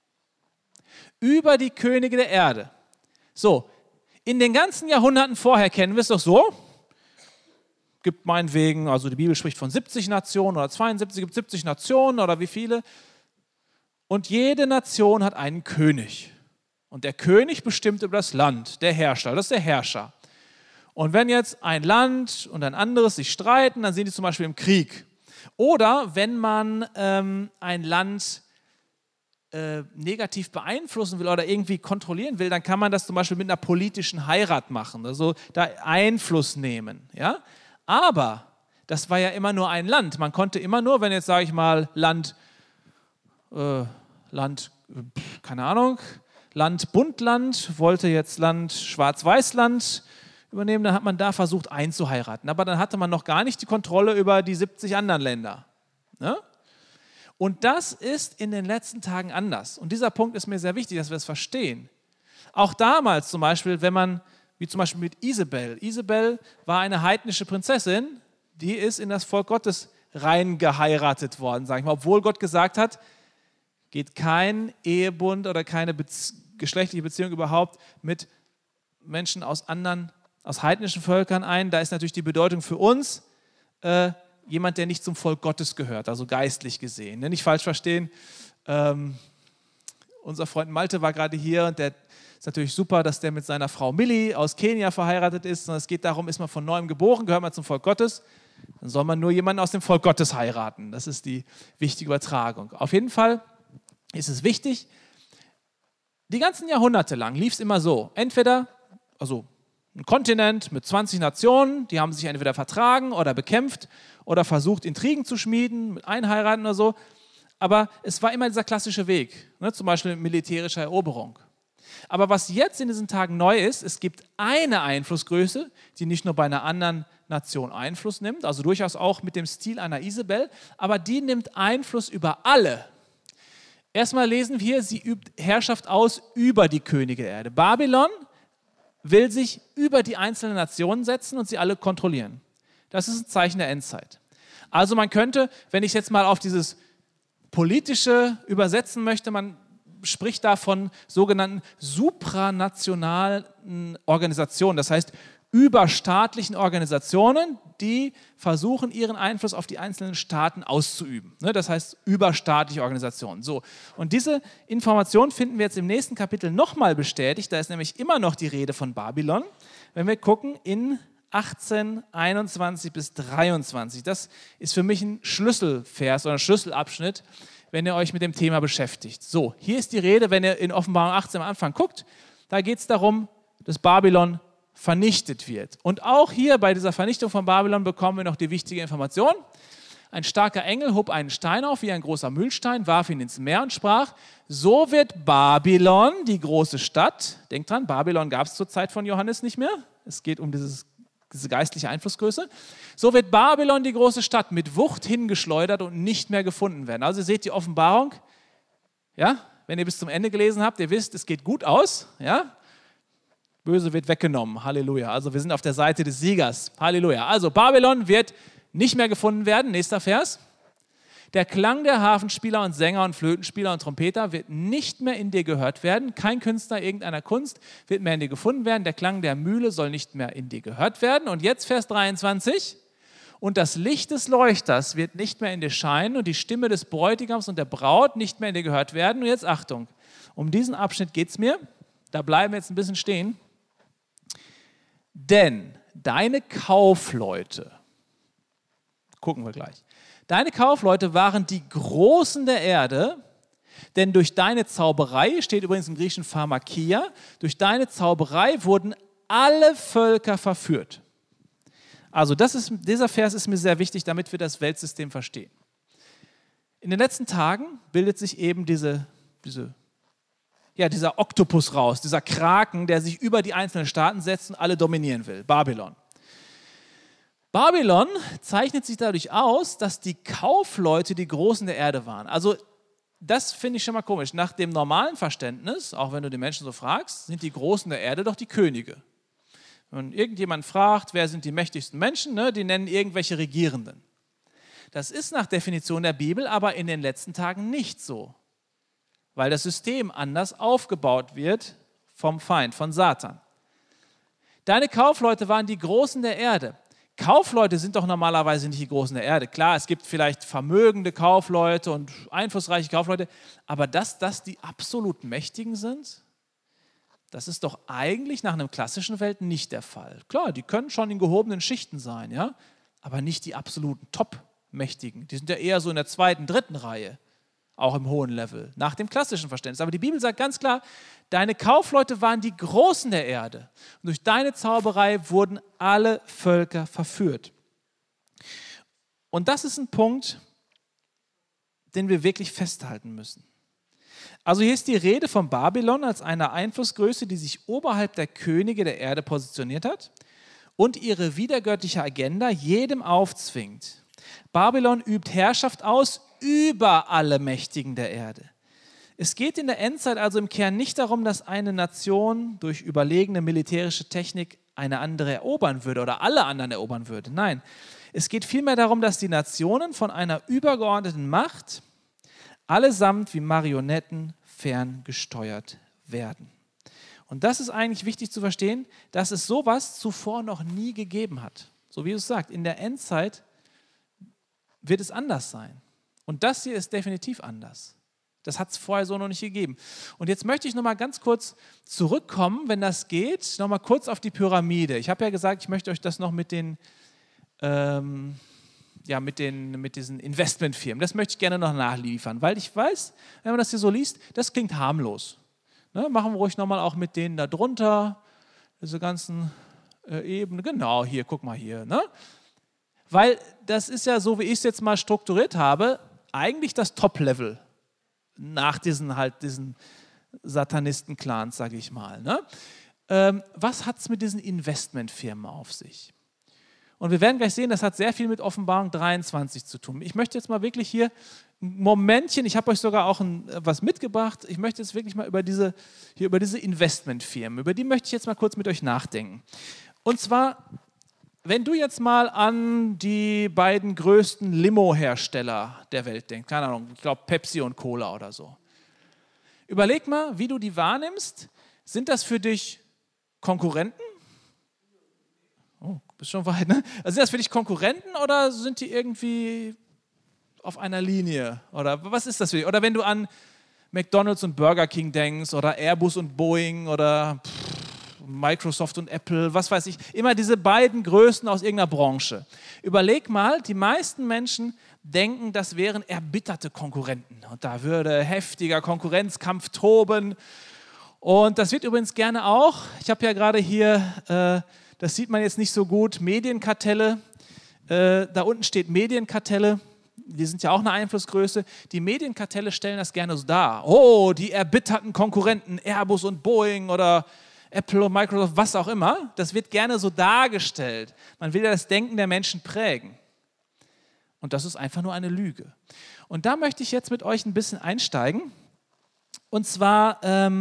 [SPEAKER 1] die Könige der Erde. So, in den ganzen Jahrhunderten vorher kennen wir es doch so, gibt meinetwegen, also die Bibel spricht von 70 Nationen oder 72, gibt 70 Nationen oder wie viele, und jede Nation hat einen König. Und der König bestimmt über das Land, der Herrscher, das ist der Herrscher. Und wenn jetzt ein Land und ein anderes sich streiten, dann sind die zum Beispiel im Krieg. Oder wenn man ein Land negativ beeinflussen will oder irgendwie kontrollieren will, dann kann man das zum Beispiel mit einer politischen Heirat machen, also da Einfluss nehmen. Ja? Aber das war ja immer nur ein Land. Man konnte immer nur, wenn jetzt, sage ich mal, Land, keine Ahnung, Land Bundland, wollte jetzt Land Schwarz-Weiß-Land übernehmen, dann hat man da versucht einzuheiraten. Aber dann hatte man noch gar nicht die Kontrolle über die 70 anderen Länder. Ne? Und das ist in den letzten Tagen anders. Und dieser Punkt ist mir sehr wichtig, dass wir es verstehen. Auch damals zum Beispiel, wenn man, wie zum Beispiel mit Isabel. Isabel war eine heidnische Prinzessin, die ist in das Volk Gottes reingeheiratet worden, sage ich mal. Obwohl Gott gesagt hat, geht kein Ehebund oder keine geschlechtliche Beziehung überhaupt mit Menschen aus heidnischen Völkern ein. Da ist natürlich die Bedeutung für uns jemand, der nicht zum Volk Gottes gehört, also geistlich gesehen. Nicht falsch verstehen. Unser Freund Malte war gerade hier und der ist natürlich super, dass der mit seiner Frau Millie aus Kenia verheiratet ist. Und es geht darum, ist man von neuem geboren, gehört man zum Volk Gottes, dann soll man nur jemanden aus dem Volk Gottes heiraten. Das ist die wichtige Übertragung. Auf jeden Fall ist es wichtig, die ganzen Jahrhunderte lang lief es immer so, entweder, also ein Kontinent mit 20 Nationen, die haben sich entweder vertragen oder bekämpft oder versucht, Intrigen zu schmieden, mit Einheiraten oder so, aber es war immer dieser klassische Weg, zum Beispiel militärische Eroberung. Aber was jetzt in diesen Tagen neu ist, es gibt eine Einflussgröße, die nicht nur bei einer anderen Nation Einfluss nimmt, also durchaus auch mit dem Stil einer Isabel, aber die nimmt Einfluss über alle. Erstmal lesen wir, sie übt Herrschaft aus über die Könige der Erde. Babylon will sich über die einzelnen Nationen setzen und sie alle kontrollieren. Das ist ein Zeichen der Endzeit. Also man könnte, wenn ich jetzt mal auf dieses Politische übersetzen möchte, man spricht da von sogenannten supranationalen Organisationen, das heißt überstaatlichen Organisationen, die versuchen, ihren Einfluss auf die einzelnen Staaten auszuüben. Das heißt überstaatliche Organisationen. So. Und diese Information finden wir jetzt im nächsten Kapitel nochmal bestätigt, da ist nämlich immer noch die Rede von Babylon, wenn wir gucken in 18, 21 bis 23. Das ist für mich ein Schlüsselvers oder ein Schlüsselabschnitt, wenn ihr euch mit dem Thema beschäftigt. So, hier ist die Rede, wenn ihr in Offenbarung 18 am Anfang guckt, da geht es darum, dass Babylon vernichtet wird. Und auch hier bei dieser Vernichtung von Babylon bekommen wir noch die wichtige Information. Ein starker Engel hob einen Stein auf, wie ein großer Mühlstein, warf ihn ins Meer und sprach, so wird Babylon, die große Stadt, denkt dran, Babylon gab es zur Zeit von Johannes nicht mehr, es geht um diese geistliche Einflussgröße, so wird Babylon, die große Stadt, mit Wucht hingeschleudert und nicht mehr gefunden werden. Also ihr seht die Offenbarung, ja, wenn ihr bis zum Ende gelesen habt, ihr wisst, es geht gut aus, ja, Böse wird weggenommen, Halleluja. Also wir sind auf der Seite des Siegers, Halleluja. Also Babylon wird nicht mehr gefunden werden, nächster Vers. Der Klang der Harfenspieler und Sänger und Flötenspieler und Trompeter wird nicht mehr in dir gehört werden. Kein Künstler irgendeiner Kunst wird mehr in dir gefunden werden. Der Klang der Mühle soll nicht mehr in dir gehört werden. Und jetzt Vers 23. Und das Licht des Leuchters wird nicht mehr in dir scheinen und die Stimme des Bräutigams und der Braut nicht mehr in dir gehört werden. Und jetzt Achtung, um diesen Abschnitt geht es mir. Da bleiben wir jetzt ein bisschen stehen. Denn deine Kaufleute, gucken wir gleich, deine Kaufleute waren die Großen der Erde, denn durch deine Zauberei, steht übrigens im Griechischen Pharmakia, durch deine Zauberei wurden alle Völker verführt. Also dieser Vers ist mir sehr wichtig, damit wir das Weltsystem verstehen. In den letzten Tagen bildet sich eben dieser Oktopus raus, dieser Kraken, der sich über die einzelnen Staaten setzt und alle dominieren will, Babylon. Babylon zeichnet sich dadurch aus, dass die Kaufleute die Großen der Erde waren. Also das finde ich schon mal komisch. Nach dem normalen Verständnis, auch wenn du die Menschen so fragst, sind die Großen der Erde doch die Könige. Wenn irgendjemand fragt, wer sind die mächtigsten Menschen, ne, die nennen irgendwelche Regierenden. Das ist nach Definition der Bibel aber in den letzten Tagen nicht so, weil das System anders aufgebaut wird vom Feind, von Satan. Deine Kaufleute waren die Großen der Erde. Kaufleute sind doch normalerweise nicht die Großen der Erde. Klar, es gibt vielleicht vermögende Kaufleute und einflussreiche Kaufleute, aber dass das die absolut Mächtigen sind, das ist doch eigentlich nach einem klassischen Welt nicht der Fall. Klar, die können schon in gehobenen Schichten sein, ja, aber nicht die absoluten Top-Mächtigen. Die sind ja eher so in der zweiten, dritten Reihe, auch im hohen Level, nach dem klassischen Verständnis. Aber die Bibel sagt ganz klar, deine Kaufleute waren die Großen der Erde. Und durch deine Zauberei wurden alle Völker verführt. Und das ist ein Punkt, den wir wirklich festhalten müssen. Also hier ist die Rede von Babylon als einer Einflussgröße, die sich oberhalb der Könige der Erde positioniert hat und ihre widergöttliche Agenda jedem aufzwingt. Babylon übt Herrschaft aus über alle Mächtigen der Erde. Es geht in der Endzeit also im Kern nicht darum, dass eine Nation durch überlegene militärische Technik eine andere erobern würde oder alle anderen erobern würde. Nein, es geht vielmehr darum, dass die Nationen von einer übergeordneten Macht allesamt wie Marionetten ferngesteuert werden. Und das ist eigentlich wichtig zu verstehen, dass es sowas zuvor noch nie gegeben hat. So wie es sagt, in der Endzeit wird es anders sein. Und das hier ist definitiv anders. Das hat es vorher so noch nicht gegeben. Und jetzt möchte ich noch mal ganz kurz zurückkommen, wenn das geht, noch mal kurz auf die Pyramide. Ich habe ja gesagt, ich möchte euch das noch mit diesen Investmentfirmen, das möchte ich gerne noch nachliefern, weil ich weiß, wenn man das hier so liest, das klingt harmlos. Ne, machen wir ruhig nochmal auch mit denen da drunter, diese ganzen Ebenen, genau, hier, guck mal hier. Ne? Weil das ist ja so, wie ich es jetzt mal strukturiert habe, eigentlich das Top-Level nach diesen Satanisten-Clans, sage ich mal. Ne? Was hat es mit diesen Investmentfirmen auf sich? Und wir werden gleich sehen, das hat sehr viel mit Offenbarung 23 zu tun. Ich möchte jetzt mal wirklich hier ein Momentchen, ich habe euch sogar auch was mitgebracht, ich möchte jetzt wirklich mal über diese Investmentfirmen, über die möchte ich jetzt mal kurz mit euch nachdenken. Und zwar, wenn du jetzt mal an die beiden größten Limo-Hersteller der Welt denkst, keine Ahnung, ich glaube Pepsi und Cola oder so. Überleg mal, wie du die wahrnimmst. Sind das für dich Konkurrenten? Oh, bist schon weit, ne? Also sind das für dich Konkurrenten oder sind die irgendwie auf einer Linie? Oder was ist das für dich? Oder wenn du an McDonald's und Burger King denkst oder Airbus und Boeing oder Microsoft und Apple, was weiß ich, immer diese beiden Größen aus irgendeiner Branche. Überleg mal, die meisten Menschen denken, das wären erbitterte Konkurrenten. Und da würde heftiger Konkurrenzkampf toben. Und das wird übrigens gerne auch, ich habe ja gerade hier, das sieht man jetzt nicht so gut, Medienkartelle. Da unten steht Medienkartelle. Die sind ja auch eine Einflussgröße. Die Medienkartelle stellen das gerne so dar. Oh, die erbitterten Konkurrenten, Airbus und Boeing oder Apple und Microsoft, was auch immer. Das wird gerne so dargestellt. Man will ja das Denken der Menschen prägen. Und das ist einfach nur eine Lüge. Und da möchte ich jetzt mit euch ein bisschen einsteigen. Und zwar,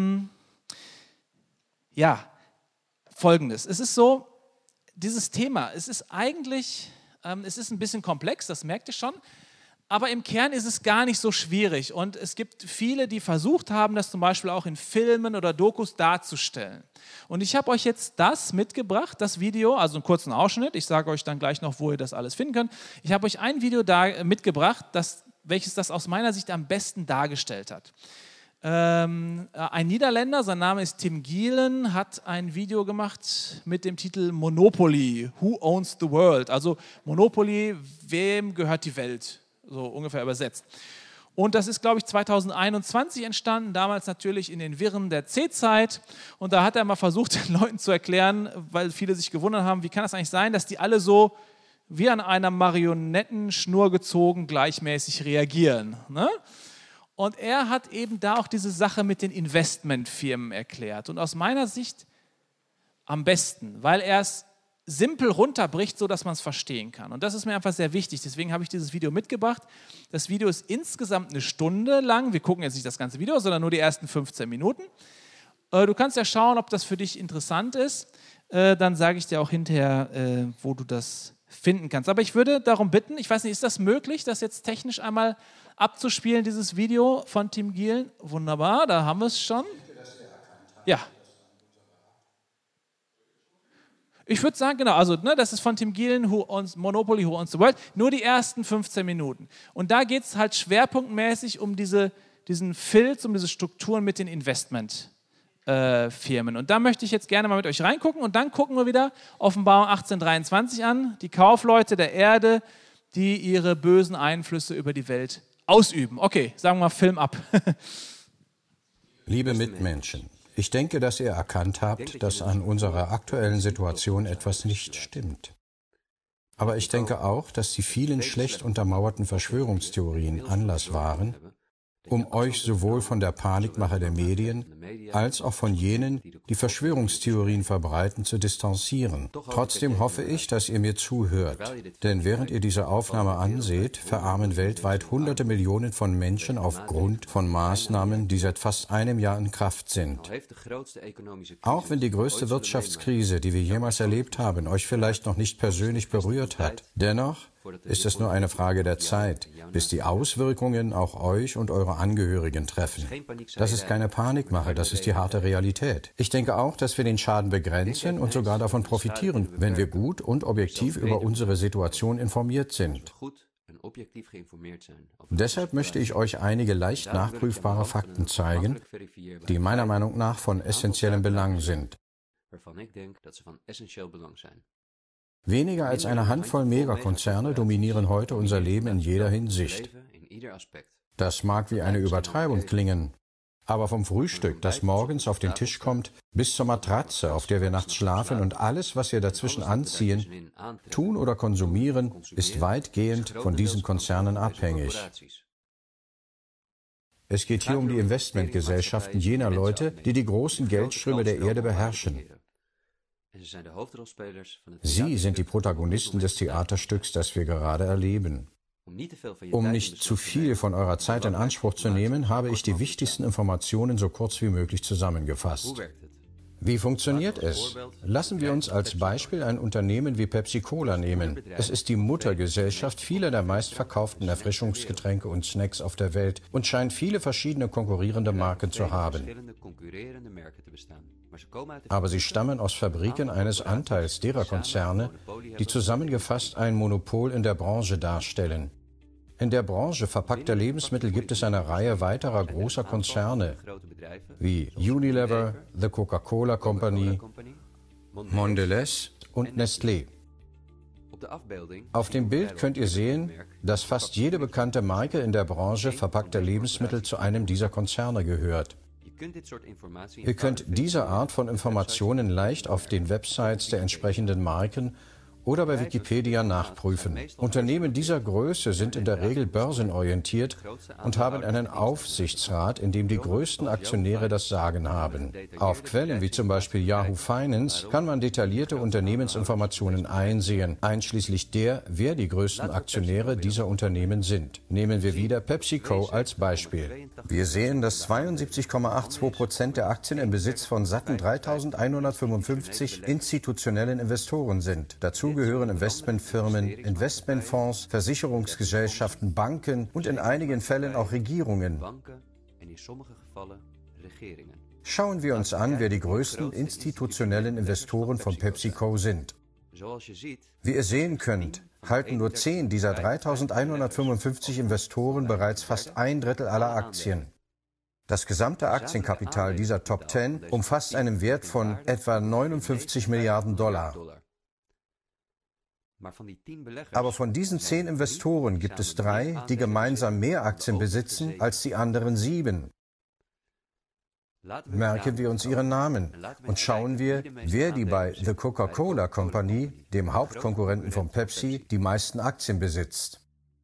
[SPEAKER 1] Folgendes. Es ist so, dieses Thema, es ist eigentlich, es ist ein bisschen komplex, das merkt ihr schon, aber im Kern ist es gar nicht so schwierig. Und es gibt viele, die versucht haben, das zum Beispiel auch in Filmen oder Dokus darzustellen. Und ich habe euch jetzt das mitgebracht, das Video, also einen kurzen Ausschnitt. Ich sage euch dann gleich noch, wo ihr das alles finden könnt. Ich habe euch ein Video da mitgebracht, welches das aus meiner Sicht am besten dargestellt hat. Ein Niederländer, sein Name ist Tim Gielen, hat ein Video gemacht mit dem Titel Monopoly, Who Owns the World? Also Monopoly, wem gehört die Welt? So ungefähr übersetzt. Und das ist, glaube ich, 2021 entstanden, damals natürlich in den Wirren der C-Zeit. Und da hat er mal versucht, den Leuten zu erklären, weil viele sich gewundert haben, wie kann das eigentlich sein, dass die alle so wie an einer Marionettenschnur gezogen gleichmäßig reagieren, ne? Und er hat eben da auch diese Sache mit den Investmentfirmen erklärt. Und aus meiner Sicht am besten, weil er es simpel runterbricht, sodass man es verstehen kann. Und das ist mir einfach sehr wichtig. Deswegen habe ich dieses Video mitgebracht. Das Video ist insgesamt 1 Stunde lang. Wir gucken jetzt nicht das ganze Video, sondern nur die ersten 15 Minuten. Du kannst ja schauen, ob das für dich interessant ist. Dann sage ich dir auch hinterher, wo du das finden kannst. Aber ich würde darum bitten, ich weiß nicht, ist das möglich, das jetzt technisch einmal abzuspielen, dieses Video von Tim Gielen? Wunderbar, da haben wir es schon. Ja. Ich würde sagen, genau, also das ist von Tim Gielen, Monopoly, Who Owns the World, nur die ersten 15 Minuten. Und da geht es halt schwerpunktmäßig um diesen Filz, um diese Strukturen mit den Investmentfirmen. Und da möchte ich jetzt gerne mal mit euch reingucken und dann gucken wir wieder Offenbarung 18,23 an, die Kaufleute der Erde, die ihre bösen Einflüsse über die Welt ausüben. Okay, sagen wir mal Film ab.
[SPEAKER 2] Liebe Mitmenschen, ich denke, dass ihr erkannt habt, dass an unserer aktuellen Situation etwas nicht stimmt. Aber ich denke auch, dass die vielen schlecht untermauerten Verschwörungstheorien Anlass waren, um euch sowohl von der Panikmache der Medien als auch von jenen, die Verschwörungstheorien verbreiten, zu distanzieren. Trotzdem hoffe ich, dass ihr mir zuhört, denn während ihr diese Aufnahme anseht, verarmen weltweit Hunderte Millionen von Menschen aufgrund von Maßnahmen, die seit fast einem Jahr in Kraft sind. Auch wenn die größte Wirtschaftskrise, die wir jemals erlebt haben, euch vielleicht noch nicht persönlich berührt hat, dennoch ist es nur eine Frage der Zeit, bis die Auswirkungen auch euch und eure Angehörigen treffen. Das ist keine Panikmache, das ist die harte Realität. Ich denke auch, dass wir den Schaden begrenzen und sogar davon profitieren, wenn wir gut und objektiv über unsere Situation informiert sind. Deshalb möchte ich euch einige leicht nachprüfbare Fakten zeigen, die meiner Meinung nach von essentiellem Belang sind. Weniger als eine Handvoll Megakonzerne dominieren heute unser Leben in jeder Hinsicht. Das mag wie eine Übertreibung klingen, aber vom Frühstück, das morgens auf den Tisch kommt, bis zur Matratze, auf der wir nachts schlafen und alles, was wir dazwischen anziehen, tun oder konsumieren, ist weitgehend von diesen Konzernen abhängig. Es geht hier um die Investmentgesellschaften jener Leute, die die großen Geldströme der Erde beherrschen. Sie sind die Protagonisten des Theaterstücks, das wir gerade erleben. Um nicht zu viel von eurer Zeit in Anspruch zu nehmen, habe ich die wichtigsten Informationen so kurz wie möglich zusammengefasst. Wie funktioniert es? Lassen wir uns als Beispiel ein Unternehmen wie Pepsi-Cola nehmen. Es ist die Muttergesellschaft vieler der meistverkauften Erfrischungsgetränke und Snacks auf der Welt und scheint viele verschiedene konkurrierende Marken zu haben. Aber sie stammen aus Fabriken eines Anteils derer Konzerne, die zusammengefasst ein Monopol in der Branche darstellen. In der Branche verpackter Lebensmittel gibt es eine Reihe weiterer großer Konzerne wie Unilever, The Coca-Cola Company, Mondelez und Nestlé. Auf dem Bild könnt ihr sehen, dass fast jede bekannte Marke in der Branche verpackter Lebensmittel zu einem dieser Konzerne gehört. Ihr könnt diese Art von Informationen leicht auf den Websites der entsprechenden Marken oder bei Wikipedia nachprüfen. Unternehmen dieser Größe sind in der Regel börsenorientiert und haben einen Aufsichtsrat, in dem die größten Aktionäre das Sagen haben. Auf Quellen wie zum Beispiel Yahoo Finance kann man detaillierte Unternehmensinformationen einsehen, einschließlich der, wer die größten Aktionäre dieser Unternehmen sind. Nehmen wir wieder PepsiCo als Beispiel. Wir sehen, dass 72,82% der Aktien im Besitz von satten 3.155 institutionellen Investoren sind. Dazu gehören Investmentfirmen, Investmentfonds, Versicherungsgesellschaften, Banken und in einigen Fällen auch Regierungen. Schauen wir uns an, wer die größten institutionellen Investoren von PepsiCo sind. Wie ihr sehen könnt, halten nur 10 dieser 3.155 Investoren bereits fast ein Drittel aller Aktien. Das gesamte Aktienkapital dieser Top 10 umfasst einen Wert von etwa 59 Milliarden Dollar. Aber von diesen 10 Investoren gibt es 3, die gemeinsam mehr Aktien besitzen als die anderen 7. Merken wir uns ihre Namen und schauen wir, wer die bei The Coca-Cola Company, dem Hauptkonkurrenten von Pepsi, die meisten Aktien besitzt.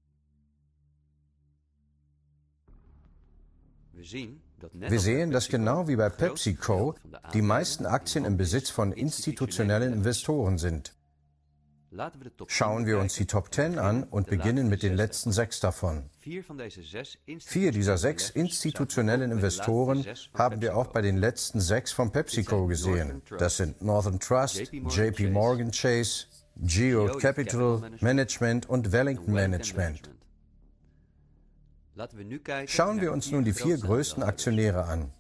[SPEAKER 2] Wir sehen, dass genau wie bei PepsiCo die meisten Aktien im Besitz von institutionellen Investoren sind. Schauen wir uns die Top 10 an und beginnen mit den letzten 6 davon. 4 dieser 6 institutionellen Investoren haben wir auch bei den letzten 6 von PepsiCo gesehen. Das sind Northern Trust, JP Morgan Chase, Geode Capital Management und Wellington Management. Schauen wir uns nun die 4 größten Aktionäre an.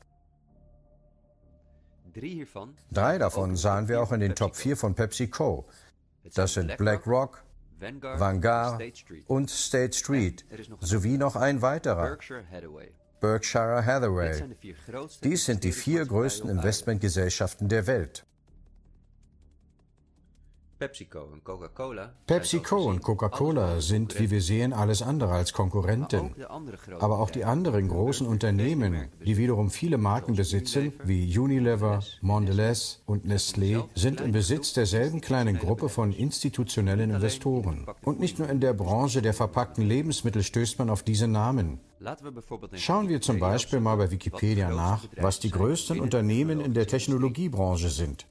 [SPEAKER 2] 3 davon sahen wir auch in den Top 4 von PepsiCo. Das sind BlackRock, Vanguard und State Street, sowie noch ein weiterer, Berkshire Hathaway. Dies sind die 4 größten Investmentgesellschaften der Welt. PepsiCo und Coca-Cola sind, wie wir sehen, alles andere als Konkurrenten. Aber auch die anderen großen Unternehmen, die wiederum viele Marken besitzen, wie Unilever, Mondelez und Nestlé, sind im Besitz derselben kleinen Gruppe von institutionellen Investoren. Und nicht nur in der Branche der verpackten Lebensmittel stößt man auf diese Namen. Schauen wir zum Beispiel mal bei Wikipedia nach, was die größten Unternehmen in der Technologiebranche sind.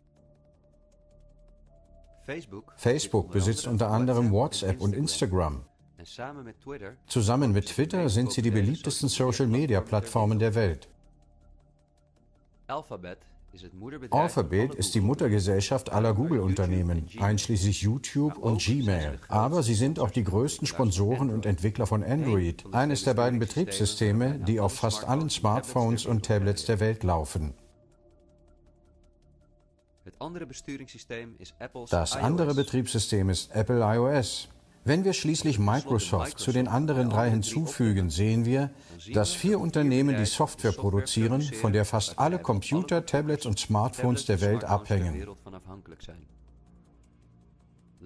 [SPEAKER 2] Facebook besitzt unter anderem WhatsApp und Instagram. Zusammen mit Twitter sind sie die beliebtesten Social-Media-Plattformen der Welt. Alphabet ist die Muttergesellschaft aller Google-Unternehmen, einschließlich YouTube und Gmail. Aber sie sind auch die größten Sponsoren und Entwickler von Android, eines der beiden Betriebssysteme, die auf fast allen Smartphones und Tablets der Welt laufen. Das andere Betriebssystem ist Apple iOS. Wenn wir schließlich Microsoft zu den anderen 3 hinzufügen, sehen wir, dass 4 Unternehmen die Software produzieren, von der fast alle Computer, Tablets und Smartphones der Welt abhängen.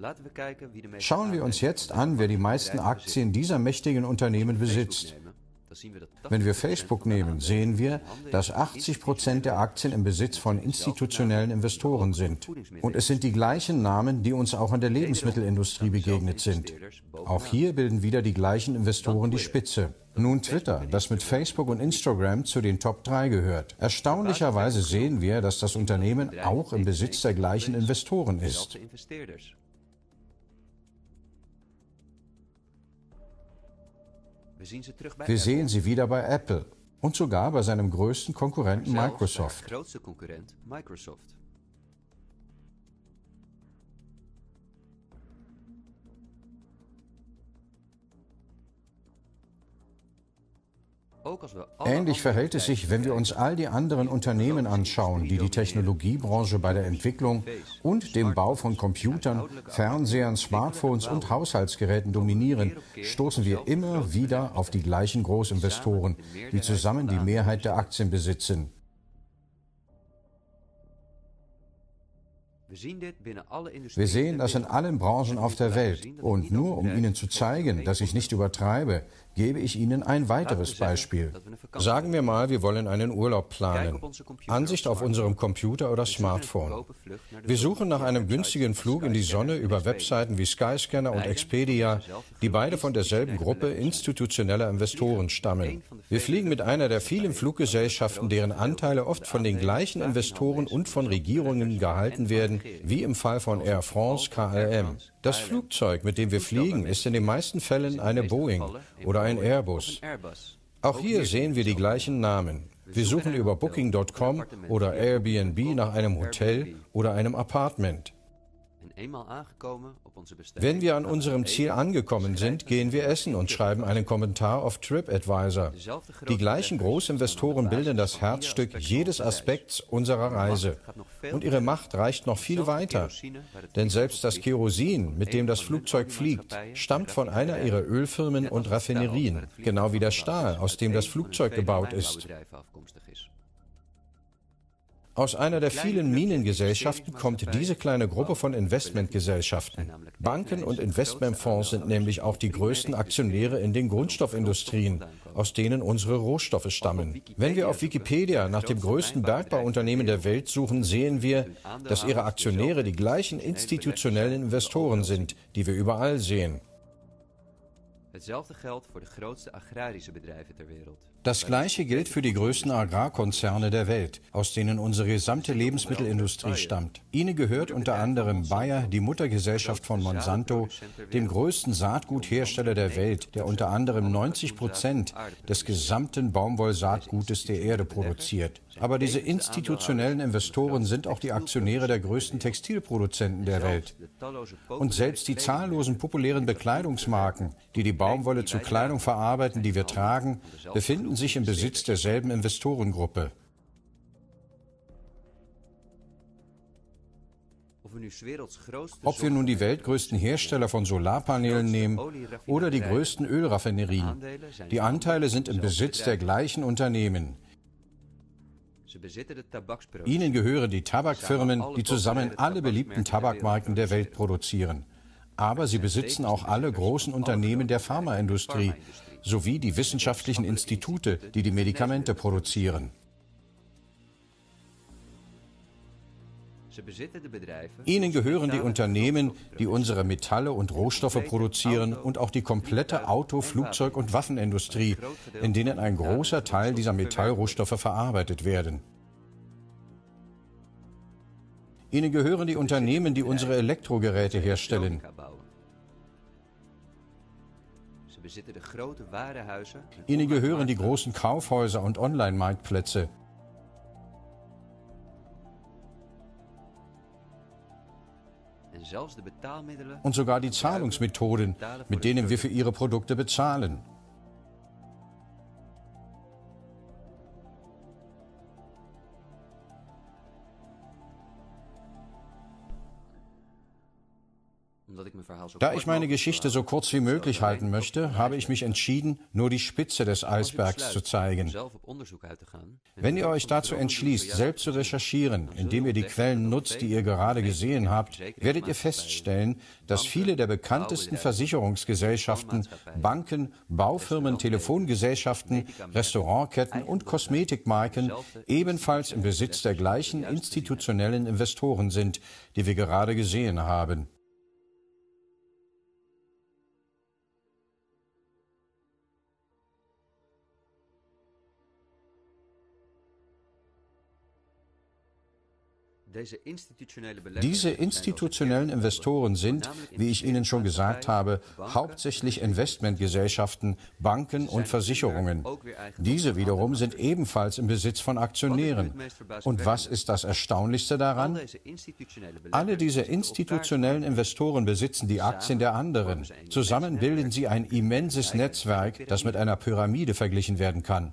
[SPEAKER 2] Schauen wir uns jetzt an, wer die meisten Aktien dieser mächtigen Unternehmen besitzt. Wenn wir Facebook nehmen, sehen wir, dass 80% der Aktien im Besitz von institutionellen Investoren sind. Und es sind die gleichen Namen, die uns auch in der Lebensmittelindustrie begegnet sind. Auch hier bilden wieder die gleichen Investoren die Spitze. Nun Twitter, das mit Facebook und Instagram zu den Top 3 gehört. Erstaunlicherweise sehen wir, dass das Unternehmen auch im Besitz der gleichen Investoren ist. Wir sehen sie wieder bei Apple und sogar bei seinem größten Konkurrenten Microsoft. Ähnlich verhält es sich, wenn wir uns all die anderen Unternehmen anschauen, die die Technologiebranche bei der Entwicklung und dem Bau von Computern, Fernsehern, Smartphones und Haushaltsgeräten dominieren, stoßen wir immer wieder auf die gleichen Großinvestoren, die zusammen die Mehrheit der Aktien besitzen. Wir sehen das in allen Branchen auf der Welt. Und nur um Ihnen zu zeigen, dass ich nicht übertreibe, gebe ich Ihnen ein weiteres Beispiel. Sagen wir mal, wir wollen einen Urlaub planen. Ansicht auf unserem Computer oder Smartphone. Wir suchen nach einem günstigen Flug in die Sonne über Webseiten wie Skyscanner und Expedia, die beide von derselben Gruppe institutioneller Investoren stammen. Wir fliegen mit einer der vielen Fluggesellschaften, deren Anteile oft von den gleichen Investoren und von Regierungen gehalten werden, wie im Fall von Air France KLM. Das Flugzeug, mit dem wir fliegen, ist in den meisten Fällen eine Boeing oder ein Airbus. Auch hier sehen wir die gleichen Namen. Wir suchen über Booking.com oder Airbnb nach einem Hotel oder einem Apartment. Wenn wir an unserem Ziel angekommen sind, gehen wir essen und schreiben einen Kommentar auf TripAdvisor. Die gleichen Großinvestoren bilden das Herzstück jedes Aspekts unserer Reise. Und ihre Macht reicht noch viel weiter. Denn selbst das Kerosin, mit dem das Flugzeug fliegt, stammt von einer ihrer Ölfirmen und Raffinerien, genau wie der Stahl, aus dem das Flugzeug gebaut ist. Aus einer der vielen Minengesellschaften kommt diese kleine Gruppe von Investmentgesellschaften. Banken und Investmentfonds sind nämlich auch die größten Aktionäre in den Grundstoffindustrien, aus denen unsere Rohstoffe stammen. Wenn wir auf Wikipedia nach dem größten Bergbauunternehmen der Welt suchen, sehen wir, dass ihre Aktionäre die gleichen institutionellen Investoren sind, die wir überall sehen. Das Gleiche gilt für die größten Agrarkonzerne der Welt, aus denen unsere gesamte Lebensmittelindustrie stammt. Ihnen gehört unter anderem Bayer, die Muttergesellschaft von Monsanto, dem größten Saatguthersteller der Welt, der unter anderem 90% des gesamten Baumwollsaatgutes der Erde produziert. Aber diese institutionellen Investoren sind auch die Aktionäre der größten Textilproduzenten der Welt. Und selbst die zahllosen populären Bekleidungsmarken, die die Baumwolle zu Kleidung verarbeiten, die wir tragen, befinden sich im Besitz derselben Investorengruppe. Ob wir nun die weltgrößten Hersteller von Solarpanelen nehmen oder die größten Ölraffinerien, die Anteile sind im Besitz der gleichen Unternehmen. Ihnen gehören die Tabakfirmen, die zusammen alle beliebten Tabakmarken der Welt produzieren. Aber sie besitzen auch alle großen Unternehmen der Pharmaindustrie sowie die wissenschaftlichen Institute, die die Medikamente produzieren. Ihnen gehören die Unternehmen, die unsere Metalle und Rohstoffe produzieren und auch die komplette Auto-, Flugzeug- und Waffenindustrie, in denen ein großer Teil dieser Metallrohstoffe verarbeitet werden. Ihnen gehören die Unternehmen, die unsere Elektrogeräte herstellen. Ihnen gehören die großen Kaufhäuser und Online-Marktplätze. Und sogar die Zahlungsmethoden, mit denen wir für ihre Produkte bezahlen. Da ich meine Geschichte so kurz wie möglich halten möchte, habe ich mich entschieden, nur die Spitze des Eisbergs zu zeigen. Wenn ihr euch dazu entschließt, selbst zu recherchieren, indem ihr die Quellen nutzt, die ihr gerade gesehen habt, werdet ihr feststellen, dass viele der bekanntesten Versicherungsgesellschaften, Banken, Baufirmen, Telefongesellschaften, Restaurantketten und Kosmetikmarken ebenfalls im Besitz der gleichen institutionellen Investoren sind, die wir gerade gesehen haben. Diese institutionellen Investoren sind, wie ich Ihnen schon gesagt habe, hauptsächlich Investmentgesellschaften, Banken und Versicherungen. Diese wiederum sind ebenfalls im Besitz von Aktionären. Und was ist das Erstaunlichste daran? Alle diese institutionellen Investoren besitzen die Aktien der anderen. Zusammen bilden sie ein immenses Netzwerk, das mit einer Pyramide verglichen werden kann.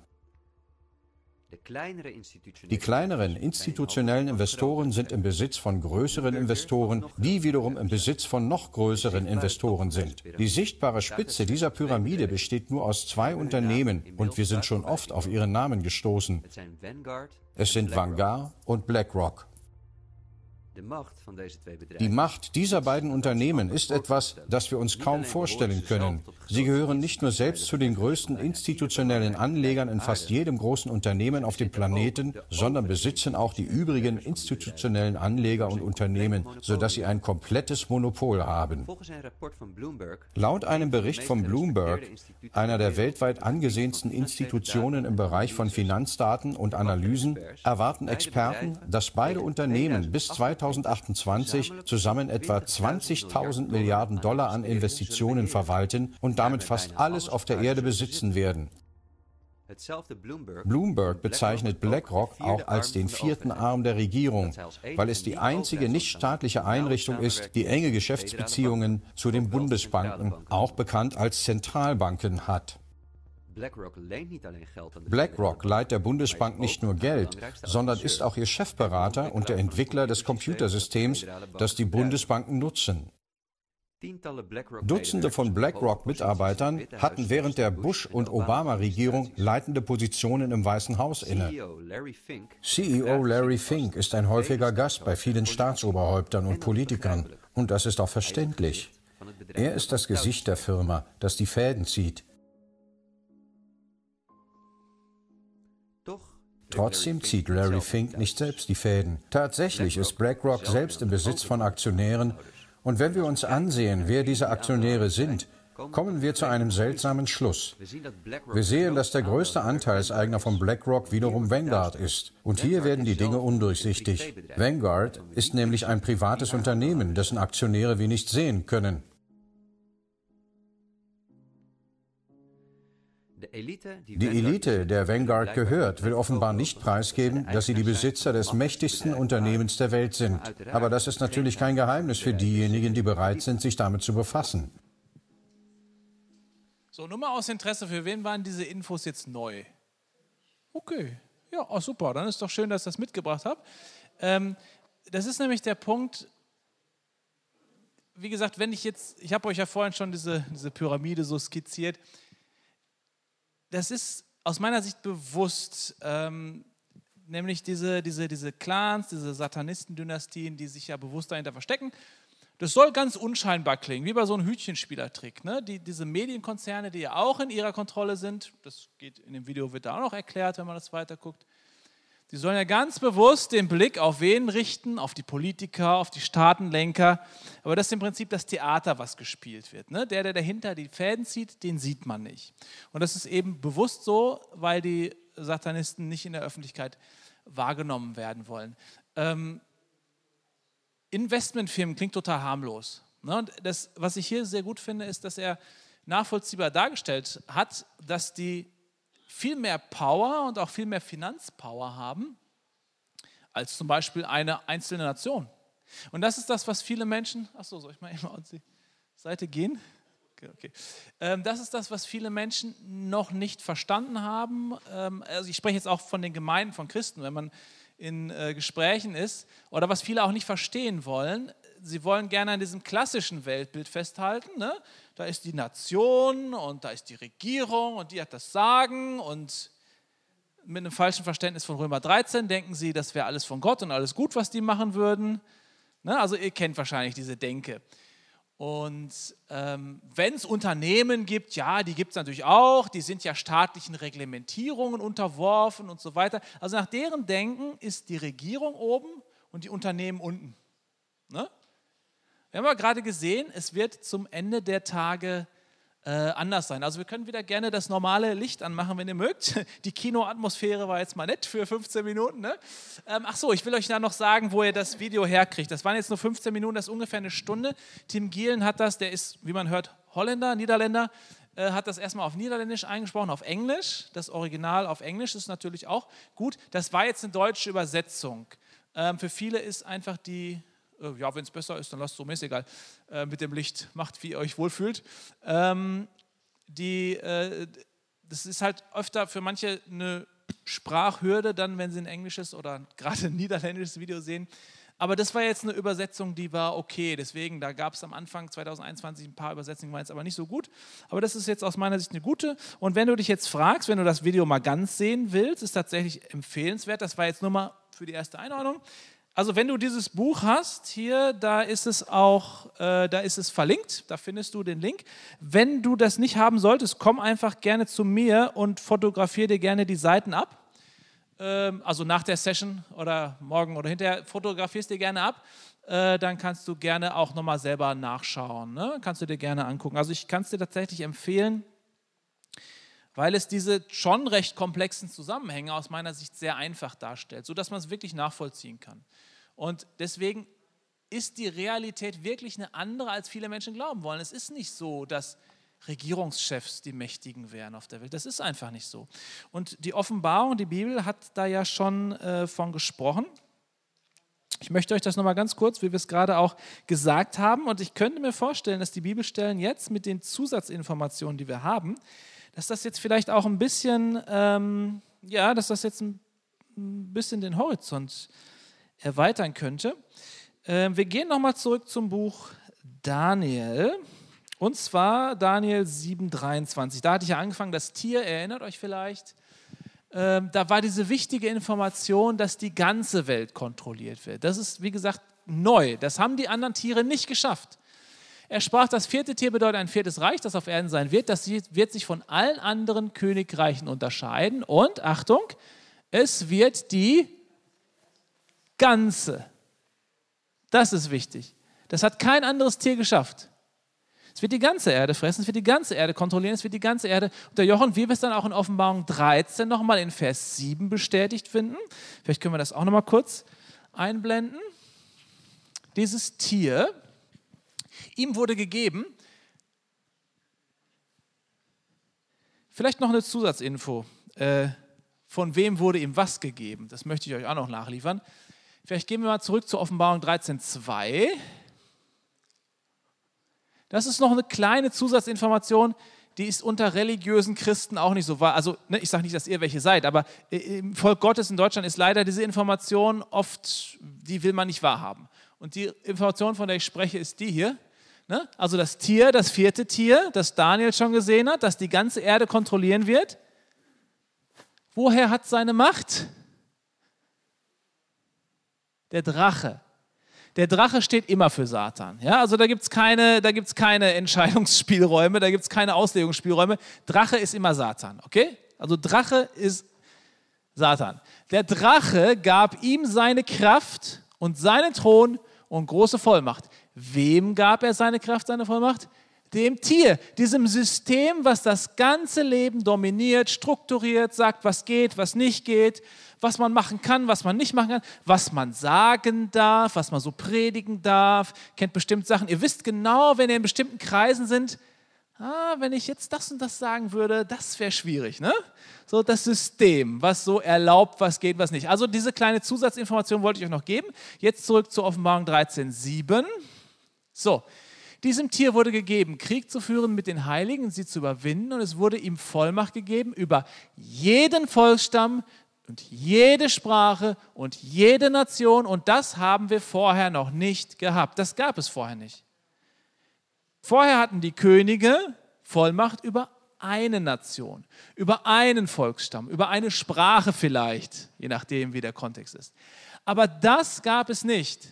[SPEAKER 2] Die kleineren institutionellen Investoren sind im Besitz von größeren Investoren, die wiederum im Besitz von noch größeren Investoren sind. Die sichtbare Spitze dieser Pyramide besteht nur aus 2 Unternehmen und wir sind schon oft auf ihren Namen gestoßen. Es sind Vanguard und BlackRock. Die Macht dieser beiden Unternehmen ist etwas, das wir uns kaum vorstellen können. Sie gehören nicht nur selbst zu den größten institutionellen Anlegern in fast jedem großen Unternehmen auf dem Planeten, sondern besitzen auch die übrigen institutionellen Anleger und Unternehmen, sodass sie ein komplettes Monopol haben. Laut einem Bericht von Bloomberg, einer der weltweit angesehensten Institutionen im Bereich von Finanzdaten und Analysen, erwarten Experten, dass beide Unternehmen bis 2028 zusammen etwa 20.000 Milliarden Dollar an Investitionen verwalten und damit fast alles auf der Erde besitzen werden. Bloomberg bezeichnet BlackRock auch als den 4. Arm der Regierung, weil es die einzige nichtstaatliche Einrichtung ist, die enge Geschäftsbeziehungen zu den Bundesbanken, auch bekannt als Zentralbanken, hat. BlackRock leiht der Bundesbank nicht nur Geld, sondern ist auch ihr Chefberater und der Entwickler des Computersystems, das die Bundesbanken nutzen. Dutzende von BlackRock-Mitarbeitern hatten während der Bush- und Obama-Regierung leitende Positionen im Weißen Haus inne. CEO Larry Fink ist ein häufiger Gast bei vielen Staatsoberhäuptern und Politikern. Und das ist auch verständlich. Er ist das Gesicht der Firma, das die Fäden zieht. Trotzdem zieht Larry Fink nicht selbst die Fäden. Tatsächlich ist BlackRock selbst im Besitz von Aktionären. Und wenn wir uns ansehen, wer diese Aktionäre sind, kommen wir zu einem seltsamen Schluss. Wir sehen, dass der größte Anteilseigner von BlackRock wiederum Vanguard ist. Und hier werden die Dinge undurchsichtig. Vanguard ist nämlich ein privates Unternehmen, dessen Aktionäre wir nicht sehen können. Die Elite, der Vanguard gehört, will offenbar nicht preisgeben, dass sie die Besitzer des mächtigsten Unternehmens der Welt sind. Aber das ist natürlich kein Geheimnis für diejenigen, die bereit sind, sich damit zu befassen.
[SPEAKER 1] So, nur mal aus Interesse, für wen waren diese Infos jetzt neu? Okay, ja, oh, super, dann ist doch schön, dass ich das mitgebracht habe. Das ist nämlich der Punkt, wie gesagt, wenn ich habe euch ja vorhin schon diese Pyramide so skizziert. Das ist aus meiner Sicht bewusst, nämlich diese Clans, diese Satanistendynastien, die sich ja bewusst dahinter verstecken. Das soll ganz unscheinbar klingen, wie bei so einem Hütchenspielertrick. Ne? Diese Medienkonzerne, die ja auch in ihrer Kontrolle sind, das geht in dem Video, wird da auch noch erklärt, wenn man das weiter guckt, die sollen ja ganz bewusst den Blick auf wen richten? Auf die Politiker, auf die Staatenlenker. Aber das ist im Prinzip das Theater, was gespielt wird. Ne? Der dahinter die Fäden zieht, den sieht man nicht. Und das ist eben bewusst so, weil die Satanisten nicht in der Öffentlichkeit wahrgenommen werden wollen. Investmentfirmen klingt total harmlos. Ne? Und das, was ich hier sehr gut finde, ist, dass er nachvollziehbar dargestellt hat, dass die viel mehr Power und auch viel mehr Finanzpower haben als zum Beispiel eine einzelne Nation. Und das ist das, was viele Menschen, achso, soll ich mal eben auf die Seite gehen? Okay. Das ist das, was viele Menschen noch nicht verstanden haben. Also ich spreche jetzt auch von den Gemeinden von Christen, wenn man in Gesprächen ist, oder was viele auch nicht verstehen wollen. sie wollen gerne an diesem klassischen Weltbild festhalten. Ne? Da ist die Nation und da ist die Regierung und die hat das Sagen. Und mit einem falschen Verständnis von Römer 13 denken sie, das wäre alles von Gott und alles gut, was die machen würden. Ne? Also ihr kennt wahrscheinlich diese Denke. Und wenn es Unternehmen gibt, ja, die gibt es natürlich auch, die sind ja staatlichen Reglementierungen unterworfen und so weiter. Also nach deren Denken ist die Regierung oben und die Unternehmen unten. Ne? Wir haben ja gerade gesehen, es wird zum Ende der Tage anders sein. Also wir können wieder gerne das normale Licht anmachen, wenn ihr mögt. Die Kinoatmosphäre war jetzt mal nett für 15 Minuten. Ne? Ach so, ich will euch da noch sagen, wo ihr das Video herkriegt. Das waren jetzt nur 15 Minuten, das ist ungefähr eine Stunde. Tim Gielen hat das, der ist, wie man hört, Holländer, Niederländer, hat das erstmal auf Niederländisch eingesprochen, auf Englisch. Das Original auf Englisch ist natürlich auch gut. Das war jetzt eine deutsche Übersetzung. Für viele ist einfach die... Ja, wenn es besser ist, dann lasst es so, mir ist egal. Mit dem Licht, macht, wie ihr euch wohlfühlt. Das ist halt öfter für manche eine Sprachhürde, dann, wenn sie ein englisches oder gerade ein niederländisches Video sehen. Aber das war jetzt eine Übersetzung, die war okay. Deswegen, da gab es am Anfang 2021 ein paar Übersetzungen, die waren jetzt aber nicht so gut. Aber das ist jetzt aus meiner Sicht eine gute. Und wenn du dich jetzt fragst, wenn du das Video mal ganz sehen willst, ist tatsächlich empfehlenswert. Das war jetzt nur mal für die erste Einordnung. Also wenn du dieses Buch hast, hier, da ist es auch, da ist es verlinkt, da findest du den Link. Wenn du das nicht haben solltest, komm einfach gerne zu mir und fotografiere dir gerne die Seiten ab. Also nach der Session oder morgen oder hinterher fotografierst dir gerne ab. Dann kannst du gerne auch nochmal selber nachschauen. Ne? Kannst du dir gerne angucken. Also ich kann es dir tatsächlich empfehlen, weil es diese schon recht komplexen Zusammenhänge aus meiner Sicht sehr einfach darstellt, sodass man es wirklich nachvollziehen kann. Und deswegen ist die Realität wirklich eine andere, als viele Menschen glauben wollen. Es ist nicht so, dass Regierungschefs die Mächtigen wären auf der Welt. Das ist einfach nicht so. Und die Offenbarung, die Bibel hat da ja schon von gesprochen. Ich möchte euch das nochmal ganz kurz, wie wir es gerade auch gesagt haben. Und ich könnte mir vorstellen, dass die Bibelstellen jetzt mit den Zusatzinformationen, die wir haben, dass das jetzt vielleicht auch ein bisschen, dass das jetzt ein bisschen den Horizont erweitern könnte. Wir gehen nochmal zurück zum Buch Daniel, und zwar Daniel 7,23. Da hatte ich ja angefangen, das Tier, erinnert euch vielleicht, da war diese wichtige Information, dass die ganze Welt kontrolliert wird. Das ist, wie gesagt, neu. Das haben die anderen Tiere nicht geschafft. Er sprach, das vierte Tier bedeutet ein viertes Reich, das auf Erden sein wird. Das wird sich von allen anderen Königreichen unterscheiden. Und, Achtung, es wird die ganze. Das ist wichtig. Das hat kein anderes Tier geschafft. Es wird die ganze Erde fressen, es wird die ganze Erde kontrollieren, es wird die ganze Erde unterjochen, wie wir es dann auch in Offenbarung 13 nochmal in Vers 7 bestätigt finden. Vielleicht können wir das auch nochmal kurz einblenden. Dieses Tier, ihm wurde gegeben, vielleicht noch eine Zusatzinfo, von wem wurde ihm was gegeben, das möchte ich euch auch noch nachliefern. Vielleicht gehen wir mal zurück zur Offenbarung 13,2. Das ist noch eine kleine Zusatzinformation, die ist unter religiösen Christen auch nicht so wahr. Also ich sage nicht, dass ihr welche seid, aber im Volk Gottes in Deutschland ist leider diese Information oft, die will man nicht wahrhaben. Und die Information, von der ich spreche, ist die hier. Ne? Also das Tier, das vierte Tier, das Daniel schon gesehen hat, das die ganze Erde kontrollieren wird. Woher hat seine Macht? Der Drache. Der Drache steht immer für Satan. Ja? Also da gibt es keine Entscheidungsspielräume, da gibt es keine Auslegungsspielräume. Drache ist immer Satan, okay? Also Drache ist Satan. Der Drache gab ihm seine Kraft und seinen Thron und große Vollmacht. Wem gab er seine Kraft, seine Vollmacht? Dem Tier, diesem System, was das ganze Leben dominiert, strukturiert, sagt, was geht, was nicht geht, was man machen kann, was man nicht machen kann, was man sagen darf, was man so predigen darf, kennt bestimmt Sachen. Ihr wisst genau, wenn ihr in bestimmten Kreisen sind, wenn ich jetzt das und das sagen würde, das wäre schwierig. Ne? So das System, was so erlaubt, was geht, was nicht. Also diese kleine Zusatzinformation wollte ich euch noch geben. Jetzt zurück zur Offenbarung 13,7. So, diesem Tier wurde gegeben, Krieg zu führen mit den Heiligen, sie zu überwinden, und es wurde ihm Vollmacht gegeben über jeden Volksstamm, und jede Sprache und jede Nation, und das haben wir vorher noch nicht gehabt. Das gab es vorher nicht. Vorher hatten die Könige Vollmacht über eine Nation, über einen Volksstamm, über eine Sprache vielleicht, je nachdem, wie der Kontext ist. Aber das gab es nicht,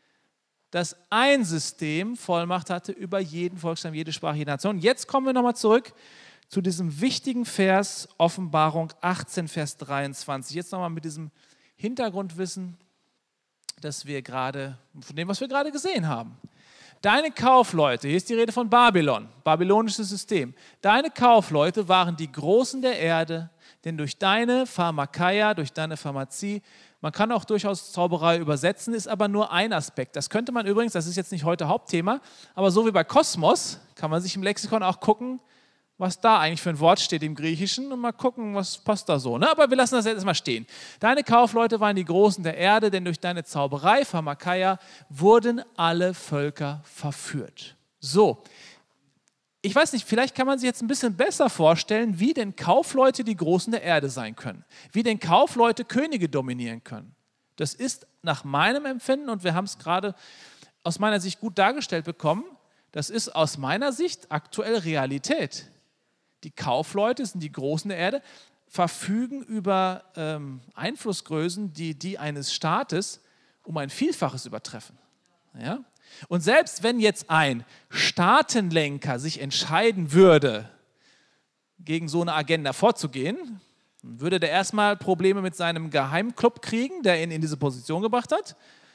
[SPEAKER 1] dass ein System Vollmacht hatte über jeden Volksstamm, jede Sprache, jede Nation. Jetzt kommen wir nochmal zurück zu diesem wichtigen Vers, Offenbarung 18, Vers 23. Jetzt nochmal mit diesem Hintergrundwissen, das wir gerade, von dem, was wir gerade gesehen haben. Deine Kaufleute, hier ist die Rede von Babylon, babylonisches System. Deine Kaufleute waren die Großen der Erde, denn durch deine Pharmakeia, durch deine Pharmazie, man kann auch durchaus Zauberei übersetzen, ist aber nur ein Aspekt. Das könnte man übrigens, das ist jetzt nicht heute Hauptthema, aber so wie bei Kosmos kann man sich im Lexikon auch gucken, was da eigentlich für ein Wort steht im Griechischen und mal gucken, was passt da so. Ne? Aber wir lassen das jetzt erstmal stehen. Deine Kaufleute waren die Großen der Erde, denn durch deine Zauberei, Pharmakeia, wurden alle Völker verführt. So, ich weiß nicht, vielleicht kann man sich jetzt ein bisschen besser vorstellen, wie denn Kaufleute die Großen der Erde sein können. Wie denn Kaufleute Könige dominieren können. Das ist nach meinem Empfinden, und wir haben es gerade aus meiner Sicht gut dargestellt bekommen, das ist aus meiner Sicht aktuell Realität. Die Kaufleute sind die Großen der Erde, verfügen über Einflussgrößen, die eines Staates um ein Vielfaches übertreffen. Ja? Und selbst wenn jetzt ein Staatenlenker sich entscheiden würde, gegen so eine Agenda vorzugehen, würde der erstmal Probleme mit seinem Geheimclub kriegen, der ihn in diese Position gebracht hat.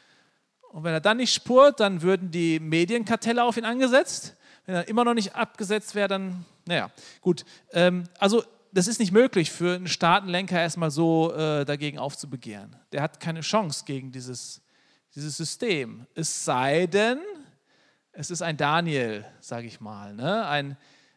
[SPEAKER 1] Und wenn er dann nicht spurt, dann würden die Medienkartelle auf ihn angesetzt. Wenn er immer noch nicht abgesetzt wäre, dann, naja, gut. Also das ist nicht möglich für einen Staatenlenker erstmal so dagegen aufzubegehren. Der hat keine Chance gegen dieses System. Es sei denn, es ist ein Daniel, sage ich mal. Ne? Ein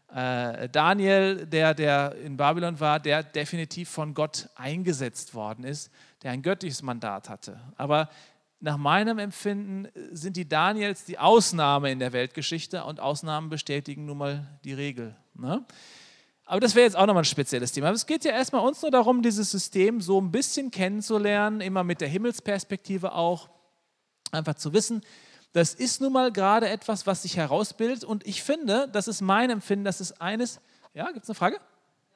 [SPEAKER 1] Daniel, der in Babylon war, der definitiv von Gott eingesetzt worden ist, der ein göttliches Mandat hatte. Aber nach meinem Empfinden sind die Daniels die Ausnahme in der Weltgeschichte und Ausnahmen bestätigen nun mal die Regel. Ne? Aber das wäre jetzt auch nochmal ein spezielles Thema. Aber es geht ja erstmal uns nur darum, dieses System so ein bisschen kennenzulernen, immer mit der Himmelsperspektive auch, einfach zu wissen, das ist nun mal gerade etwas, was sich herausbildet, und ich finde, das ist mein Empfinden, das ist eines, ja, gibt es eine Frage?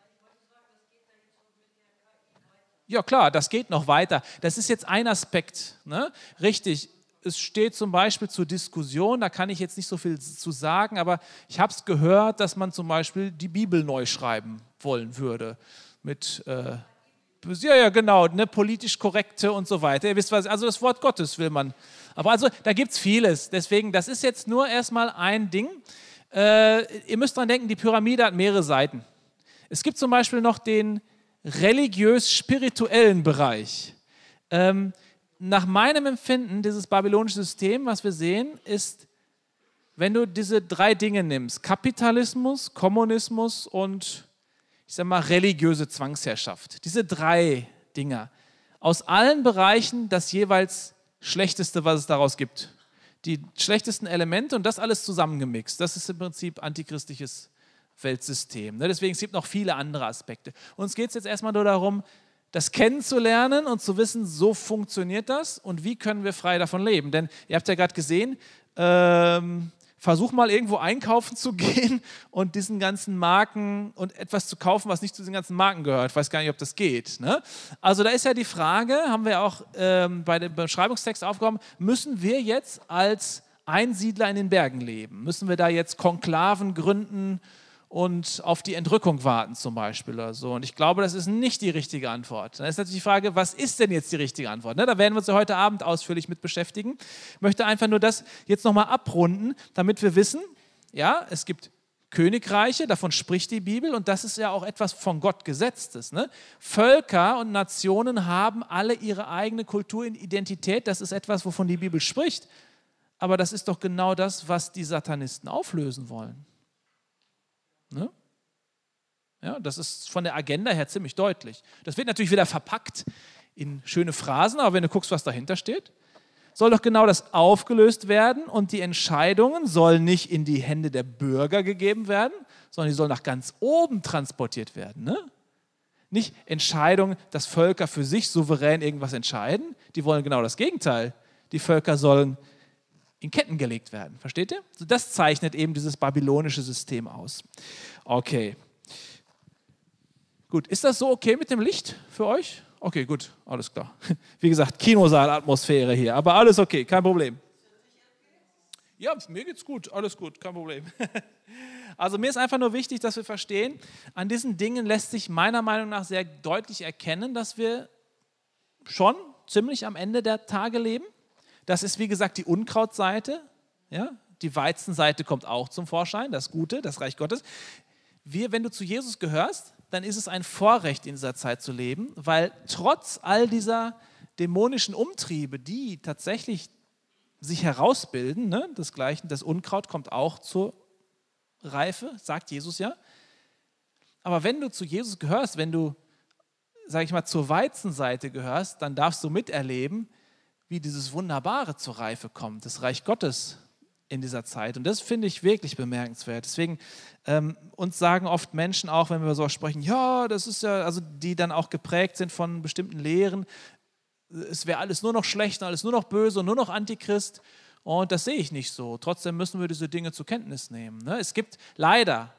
[SPEAKER 1] Ja klar, das geht noch weiter. Das ist jetzt ein Aspekt. Ne? Richtig, es steht zum Beispiel zur Diskussion, da kann ich jetzt nicht so viel zu sagen, aber ich habe es gehört, dass man zum Beispiel die Bibel neu schreiben wollen würde. Mit, ja genau, ne, politisch korrekte und so weiter. Ihr wisst was, also das Wort Gottes will man. Aber also da gibt es vieles. Deswegen, das ist jetzt nur erstmal ein Ding. Ihr müsst dran denken, die Pyramide hat mehrere Seiten. Es gibt zum Beispiel noch den religiös-spirituellen Bereich. Nach meinem Empfinden, dieses babylonische System, was wir sehen, ist, wenn du diese drei Dinge nimmst, Kapitalismus, Kommunismus und, ich sag mal, religiöse Zwangsherrschaft, diese drei Dinger, aus allen Bereichen das jeweils Schlechteste, was es daraus gibt. Die schlechtesten Elemente und das alles zusammengemixt. Das ist im Prinzip antichristliches Weltsystem. Deswegen es gibt noch viele andere Aspekte. Uns geht es jetzt erstmal nur darum, das kennenzulernen und zu wissen, so funktioniert das und wie können wir frei davon leben. Denn ihr habt ja gerade gesehen, versuch mal irgendwo einkaufen zu gehen und diesen ganzen Marken und etwas zu kaufen, was nicht zu diesen ganzen Marken gehört. Ich weiß gar nicht, ob das geht. Ne? Also da ist ja die Frage, haben wir auch bei dem Beschreibungstext aufgenommen, müssen wir jetzt als Einsiedler in den Bergen leben? Müssen wir da jetzt Konklaven gründen und auf die Entrückung warten zum Beispiel oder so? Und ich glaube, das ist nicht die richtige Antwort. Dann ist natürlich die Frage, was ist denn jetzt die richtige Antwort? Ne? Da werden wir uns ja heute Abend ausführlich mit beschäftigen. Ich möchte einfach nur das jetzt nochmal abrunden, damit wir wissen, ja, es gibt Königreiche, davon spricht die Bibel und das ist ja auch etwas von Gott Gesetztes. Ne? Völker und Nationen haben alle ihre eigene Kultur und Identität. Das ist etwas, wovon die Bibel spricht. Aber das ist doch genau das, was die Satanisten auflösen wollen. Ne? Ja, das ist von der Agenda her ziemlich deutlich. Das wird natürlich wieder verpackt in schöne Phrasen, aber wenn du guckst, was dahinter steht, soll doch genau das aufgelöst werden und die Entscheidungen sollen nicht in die Hände der Bürger gegeben werden, sondern die sollen nach ganz oben transportiert werden. Ne? Nicht Entscheidung, dass Völker für sich souverän irgendwas entscheiden. Die wollen genau das Gegenteil. Die Völker sollen in Ketten gelegt werden. Versteht ihr? So, das zeichnet eben dieses babylonische System aus. Okay. Gut, ist das so okay mit dem Licht für euch? Okay, gut, alles klar. Wie gesagt, Kinosaal-Atmosphäre hier, aber alles okay, kein Problem. Ja, mir geht's gut, alles gut, kein Problem. Also mir ist einfach nur wichtig, dass wir verstehen, an diesen Dingen lässt sich meiner Meinung nach sehr deutlich erkennen, dass wir schon ziemlich am Ende der Tage leben. Das ist, wie gesagt, die Unkrautseite. Ja? Die Weizenseite kommt auch zum Vorschein, das Gute, das Reich Gottes. Wenn du zu Jesus gehörst, dann ist es ein Vorrecht, in dieser Zeit zu leben, weil trotz all dieser dämonischen Umtriebe, die tatsächlich sich herausbilden, ne, das Unkraut kommt auch zur Reife, sagt Jesus ja. Aber wenn du zu Jesus gehörst, wenn du, sage ich mal, zur Weizenseite gehörst, dann darfst du miterleben, wie dieses Wunderbare zur Reife kommt, das Reich Gottes in dieser Zeit. Und das finde ich wirklich bemerkenswert. Deswegen uns sagen oft Menschen auch, wenn wir so sprechen, ja, das ist ja, also die dann auch geprägt sind von bestimmten Lehren, es wäre alles nur noch schlecht, alles nur noch böse und nur noch Antichrist. Und das sehe ich nicht so. Trotzdem müssen wir diese Dinge zur Kenntnis nehmen. Ne? Es gibt leider,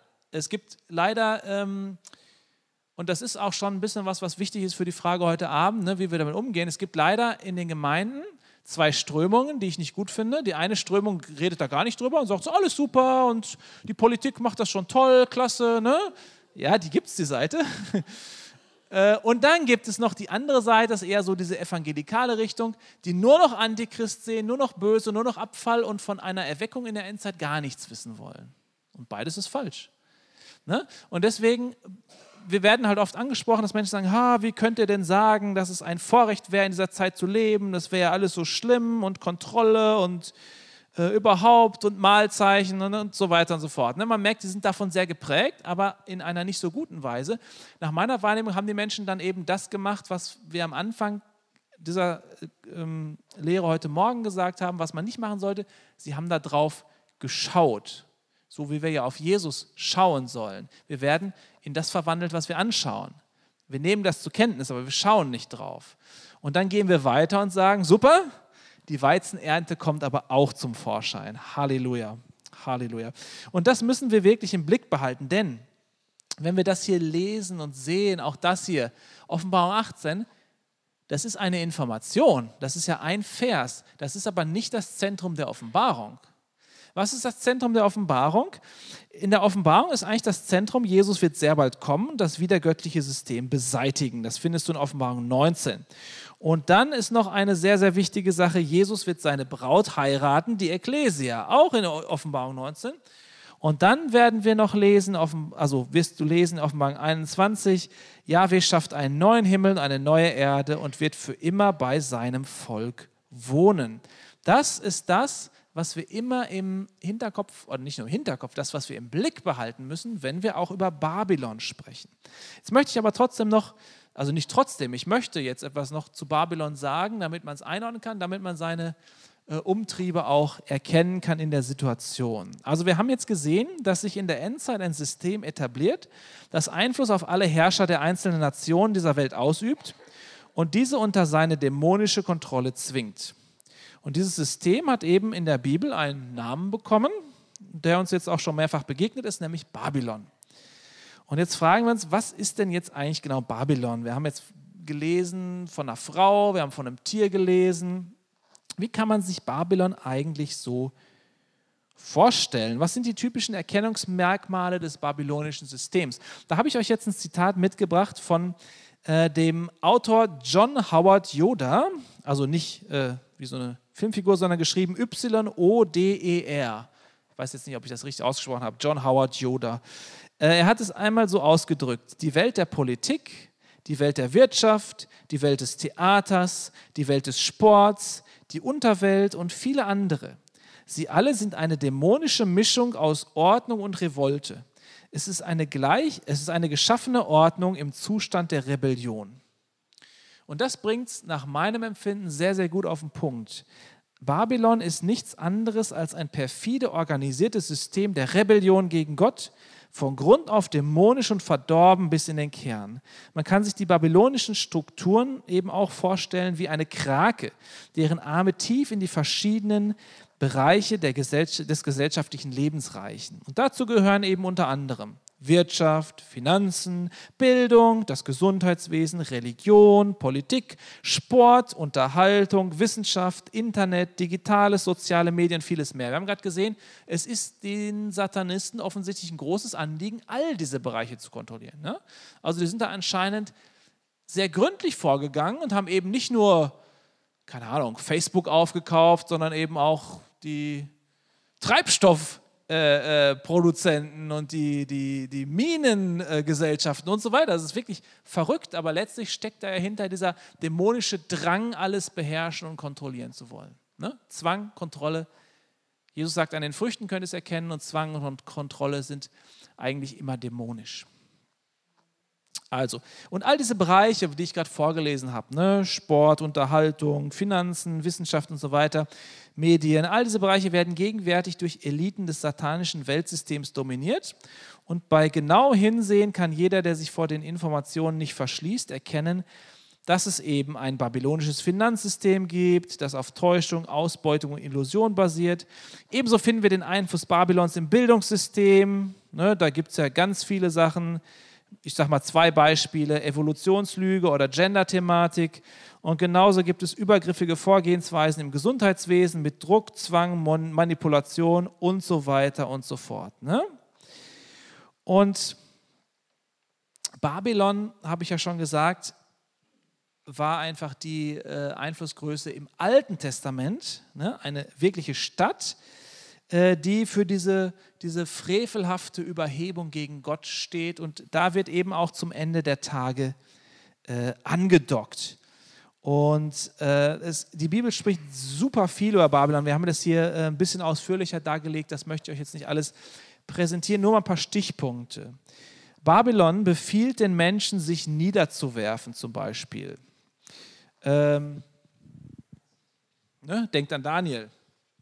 [SPEAKER 1] und das ist auch schon ein bisschen was wichtig ist für die Frage heute Abend, ne, wie wir damit umgehen. Es gibt leider in den Gemeinden zwei Strömungen, die ich nicht gut finde. Die eine Strömung redet da gar nicht drüber und sagt, so, alles super und die Politik macht das schon toll, klasse. Ne? Ja, die gibt es, die Seite. Und dann gibt es noch die andere Seite, das ist eher so diese evangelikale Richtung, die nur noch Antichrist sehen, nur noch Böse, nur noch Abfall und von einer Erweckung in der Endzeit gar nichts wissen wollen. Und beides ist falsch. Ne? Und deswegen, wir werden halt oft angesprochen, dass Menschen sagen, wie könnt ihr denn sagen, dass es ein Vorrecht wäre, in dieser Zeit zu leben, das wäre ja alles so schlimm und Kontrolle und überhaupt und Mahlzeichen und so weiter und so fort. Ne? Man merkt, die sind davon sehr geprägt, aber in einer nicht so guten Weise. Nach meiner Wahrnehmung haben die Menschen dann eben das gemacht, was wir am Anfang dieser Lehre heute Morgen gesagt haben, was man nicht machen sollte. Sie haben da drauf geschaut, so wie wir ja auf Jesus schauen sollen. Wir werden in das verwandelt, was wir anschauen. Wir nehmen das zur Kenntnis, aber wir schauen nicht drauf. Und dann gehen wir weiter und sagen, super, die Weizenernte kommt aber auch zum Vorschein. Halleluja, Halleluja. Und das müssen wir wirklich im Blick behalten, denn wenn wir das hier lesen und sehen, auch das hier, Offenbarung 18, das ist eine Information, das ist ja ein Vers, das ist aber nicht das Zentrum der Offenbarung. Was ist das Zentrum der Offenbarung? In der Offenbarung ist eigentlich das Zentrum, Jesus wird sehr bald kommen und das wiedergöttliche System beseitigen. Das findest du in Offenbarung 19. Und dann ist noch eine sehr, sehr wichtige Sache, Jesus wird seine Braut heiraten, die Ekklesia, auch in Offenbarung 19. Und dann werden wir noch lesen, wirst du lesen in Offenbarung 21, Jahwe schafft einen neuen Himmel und eine neue Erde und wird für immer bei seinem Volk wohnen. Das ist das, was wir immer im Hinterkopf, oder nicht nur im Hinterkopf, das, was wir im Blick behalten müssen, wenn wir auch über Babylon sprechen. Jetzt möchte ich aber trotzdem noch, ich möchte jetzt etwas noch zu Babylon sagen, damit man es einordnen kann, damit man seine Umtriebe auch erkennen kann in der Situation. Also wir haben jetzt gesehen, dass sich in der Endzeit ein System etabliert, das Einfluss auf alle Herrscher der einzelnen Nationen dieser Welt ausübt und diese unter seine dämonische Kontrolle zwingt. Und dieses System hat eben in der Bibel einen Namen bekommen, der uns jetzt auch schon mehrfach begegnet ist, nämlich Babylon. Und jetzt fragen wir uns, was ist denn jetzt eigentlich genau Babylon? Wir haben jetzt gelesen von einer Frau, wir haben von einem Tier gelesen. Wie kann man sich Babylon eigentlich so vorstellen? Was sind die typischen Erkennungsmerkmale des babylonischen Systems? Da habe ich euch jetzt ein Zitat mitgebracht von dem Autor John Howard Yoder, also nicht wie so eine Filmfigur, sondern geschrieben Y-O-D-E-R. Ich weiß jetzt nicht, ob ich das richtig ausgesprochen habe. John Howard Yoder. Er hat es einmal so ausgedrückt: Die Welt der Politik, die Welt der Wirtschaft, die Welt des Theaters, die Welt des Sports, die Unterwelt und viele andere. Sie alle sind eine dämonische Mischung aus Ordnung und Revolte. Es ist eine geschaffene Ordnung im Zustand der Rebellion. Und das bringt es nach meinem Empfinden sehr, sehr gut auf den Punkt. Babylon ist nichts anderes als ein perfide organisiertes System der Rebellion gegen Gott, Von Grund auf dämonisch und verdorben bis in den Kern. Man kann sich die babylonischen Strukturen eben auch vorstellen wie eine Krake, deren Arme tief in die verschiedenen Bereiche des gesellschaftlichen Lebens reichen. Und dazu gehören eben unter anderem Wirtschaft, Finanzen, Bildung, das Gesundheitswesen, Religion, Politik, Sport, Unterhaltung, Wissenschaft, Internet, Digitales, soziale Medien, vieles mehr. Wir haben gerade gesehen, es ist den Satanisten offensichtlich ein großes Anliegen, all diese Bereiche zu kontrollieren. Ne? Also die sind da anscheinend sehr gründlich vorgegangen und haben eben nicht nur, keine Ahnung, Facebook aufgekauft, sondern eben auch die Treibstoffproduzenten und die Minengesellschaften und so weiter. Das ist wirklich verrückt, aber letztlich steckt dahinter dieser dämonische Drang, alles beherrschen und kontrollieren zu wollen. Ne? Zwang, Kontrolle. Jesus sagt, an den Früchten könnt ihr es erkennen, und Zwang und Kontrolle sind eigentlich immer dämonisch. Also, und all diese Bereiche, die ich gerade vorgelesen habe, ne, Sport, Unterhaltung, Finanzen, Wissenschaft und so weiter, Medien, all diese Bereiche werden gegenwärtig durch Eliten des satanischen Weltsystems dominiert. Und bei genau Hinsehen kann jeder, der sich vor den Informationen nicht verschließt, erkennen, dass es eben ein babylonisches Finanzsystem gibt, das auf Täuschung, Ausbeutung und Illusion basiert. Ebenso finden wir den Einfluss Babylons im Bildungssystem. Ne, da gibt es ja ganz viele Sachen. Ich sage mal 2 Beispiele, Evolutionslüge oder Gender-Thematik. Und genauso gibt es übergriffige Vorgehensweisen im Gesundheitswesen mit Druck, Zwang, Manipulation und so weiter und so fort. Ne? Und Babylon, habe ich ja schon gesagt, war einfach die Einflussgröße im Alten Testament, ne? Eine wirkliche Stadt, die für diese frevelhafte Überhebung gegen Gott steht. Und da wird eben auch zum Ende der Tage angedockt. Und die Bibel spricht super viel über Babylon. Wir haben das hier ein bisschen ausführlicher dargelegt. Das möchte ich euch jetzt nicht alles präsentieren, nur mal ein paar Stichpunkte. Babylon befiehlt den Menschen, sich niederzuwerfen zum Beispiel. Ne? Denkt an Daniel.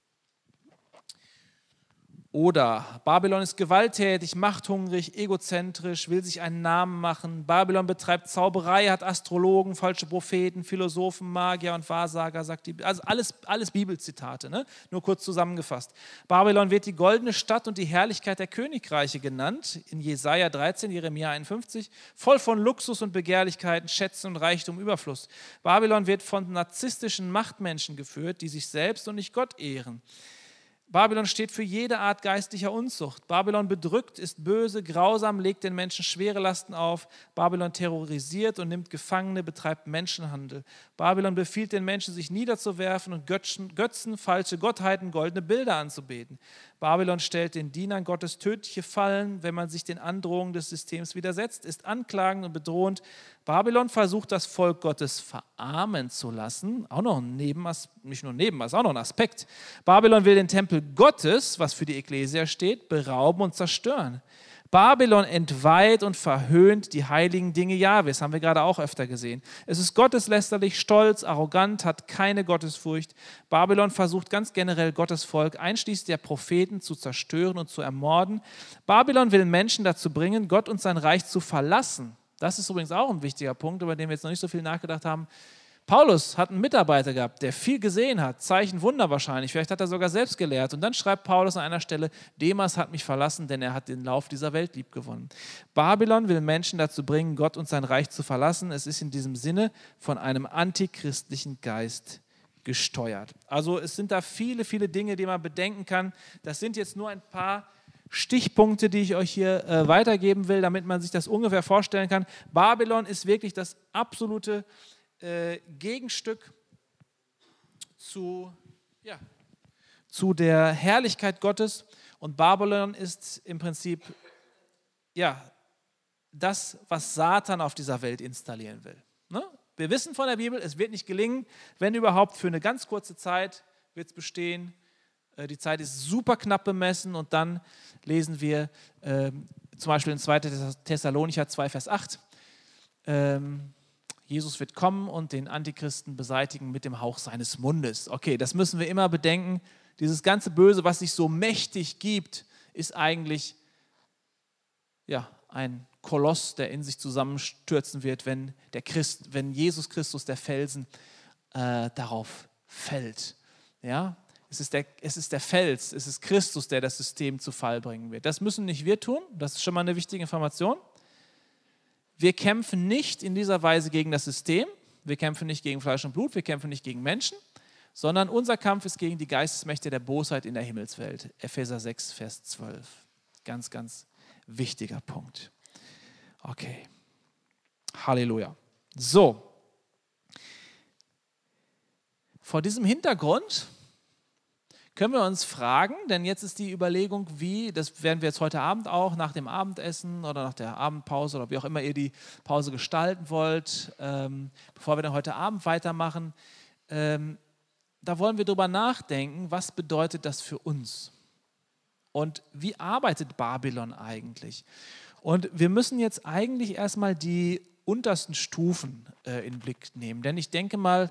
[SPEAKER 1] Oder Babylon ist gewalttätig, machthungrig, egozentrisch, will sich einen Namen machen. Babylon betreibt Zauberei, hat Astrologen, falsche Propheten, Philosophen, Magier und Wahrsager, sagt die Bibel. Also alles Bibelzitate, ne? Nur kurz zusammengefasst. Babylon wird die goldene Stadt und die Herrlichkeit der Königreiche genannt, in Jesaja 13, Jeremia 51, voll von Luxus und Begehrlichkeiten, Schätzen und Reichtum, Überfluss. Babylon wird von narzisstischen Machtmenschen geführt, die sich selbst und nicht Gott ehren. Babylon steht für jede Art geistlicher Unzucht. Babylon bedrückt, ist böse, grausam, legt den Menschen schwere Lasten auf. Babylon terrorisiert und nimmt Gefangene, betreibt Menschenhandel. Babylon befiehlt den Menschen, sich niederzuwerfen und Götzen, falsche Gottheiten, goldene Bilder anzubeten. Babylon stellt den Dienern Gottes tödliche Fallen, wenn man sich den Androhungen des Systems widersetzt, ist anklagend und bedrohend. Babylon versucht, das Volk Gottes verarmen zu lassen. Auch noch ein nicht nur ein Nebenmaß, auch noch ein Aspekt. Babylon will den Tempel Gottes, was für die Ekklesia steht, berauben und zerstören. Babylon entweiht und verhöhnt die heiligen Dinge Jahwes, haben wir gerade auch öfter gesehen. Es ist gotteslästerlich, stolz, arrogant, hat keine Gottesfurcht. Babylon versucht ganz generell Gottes Volk, einschließlich der Propheten, zu zerstören und zu ermorden. Babylon will Menschen dazu bringen, Gott und sein Reich zu verlassen. Das ist übrigens auch ein wichtiger Punkt, über den wir jetzt noch nicht so viel nachgedacht haben. Paulus hat einen Mitarbeiter gehabt, der viel gesehen hat, Zeichen, Wunder wahrscheinlich, vielleicht hat er sogar selbst gelehrt. Und dann schreibt Paulus an einer Stelle, Demas hat mich verlassen, denn er hat den Lauf dieser Welt liebgewonnen. Babylon will Menschen dazu bringen, Gott und sein Reich zu verlassen. Es ist in diesem Sinne von einem antichristlichen Geist gesteuert. Also es sind da viele, viele Dinge, die man bedenken kann. Das sind jetzt nur ein paar Stichpunkte, die ich euch hier weitergeben will, damit man sich das ungefähr vorstellen kann. Babylon ist wirklich das absolute Gegenstück zu der Herrlichkeit Gottes, und Babylon ist im Prinzip das, was Satan auf dieser Welt installieren will. Ne? Wir wissen von der Bibel, es wird nicht gelingen, wenn überhaupt für eine ganz kurze Zeit wird es bestehen. Die Zeit ist super knapp bemessen, und dann lesen wir zum Beispiel in 2. Thessalonicher 2, Vers 8, Jesus wird kommen und den Antichristen beseitigen mit dem Hauch seines Mundes. Okay, das müssen wir immer bedenken. Dieses ganze Böse, was sich so mächtig gibt, ist eigentlich ja, ein Koloss, der in sich zusammenstürzen wird, wenn Jesus Christus, der Felsen, darauf fällt. Ja? Es ist der Fels, es ist Christus, der das System zu Fall bringen wird. Das müssen nicht wir tun, das ist schon mal eine wichtige Information. Wir kämpfen nicht in dieser Weise gegen das System, wir kämpfen nicht gegen Fleisch und Blut, wir kämpfen nicht gegen Menschen, sondern unser Kampf ist gegen die Geistesmächte der Bosheit in der Himmelswelt. Epheser 6, Vers 12. Ganz, ganz wichtiger Punkt. Okay. Halleluja. So. Vor diesem Hintergrund können wir uns fragen, denn jetzt ist die Überlegung, wie, das werden wir jetzt heute Abend auch, nach dem Abendessen oder nach der Abendpause oder wie auch immer ihr die Pause gestalten wollt, bevor wir dann heute Abend weitermachen, da wollen wir drüber nachdenken, was bedeutet das für uns? Und wie arbeitet Babylon eigentlich? Und wir müssen jetzt eigentlich erstmal die untersten Stufen in den Blick nehmen, denn ich denke mal,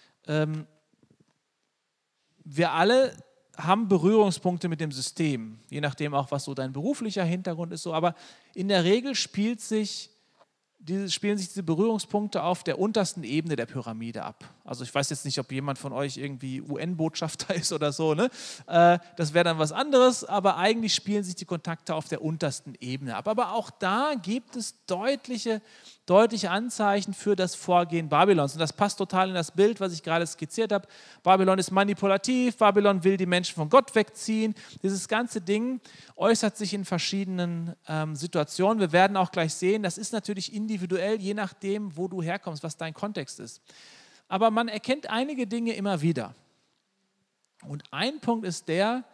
[SPEAKER 1] wir alle haben Berührungspunkte mit dem System, je nachdem auch, was so dein beruflicher Hintergrund ist. So. Aber in der Regel spielen sich diese Berührungspunkte auf der untersten Ebene der Pyramide ab. Also ich weiß jetzt nicht, ob jemand von euch irgendwie UN-Botschafter ist oder so. Ne? Das wäre dann was anderes, aber eigentlich spielen sich die Kontakte auf der untersten Ebene ab. Aber auch da gibt es deutliche Anzeichen für das Vorgehen Babylons. Und das passt total in das Bild, was ich gerade skizziert habe. Babylon ist manipulativ, Babylon will die Menschen von Gott wegziehen. Dieses ganze Ding äußert sich in verschiedenen Situationen. Wir werden auch gleich sehen, das ist natürlich individuell, je nachdem, wo du herkommst, was dein Kontext ist. Aber man erkennt einige Dinge immer wieder. Und ein Punkt ist der,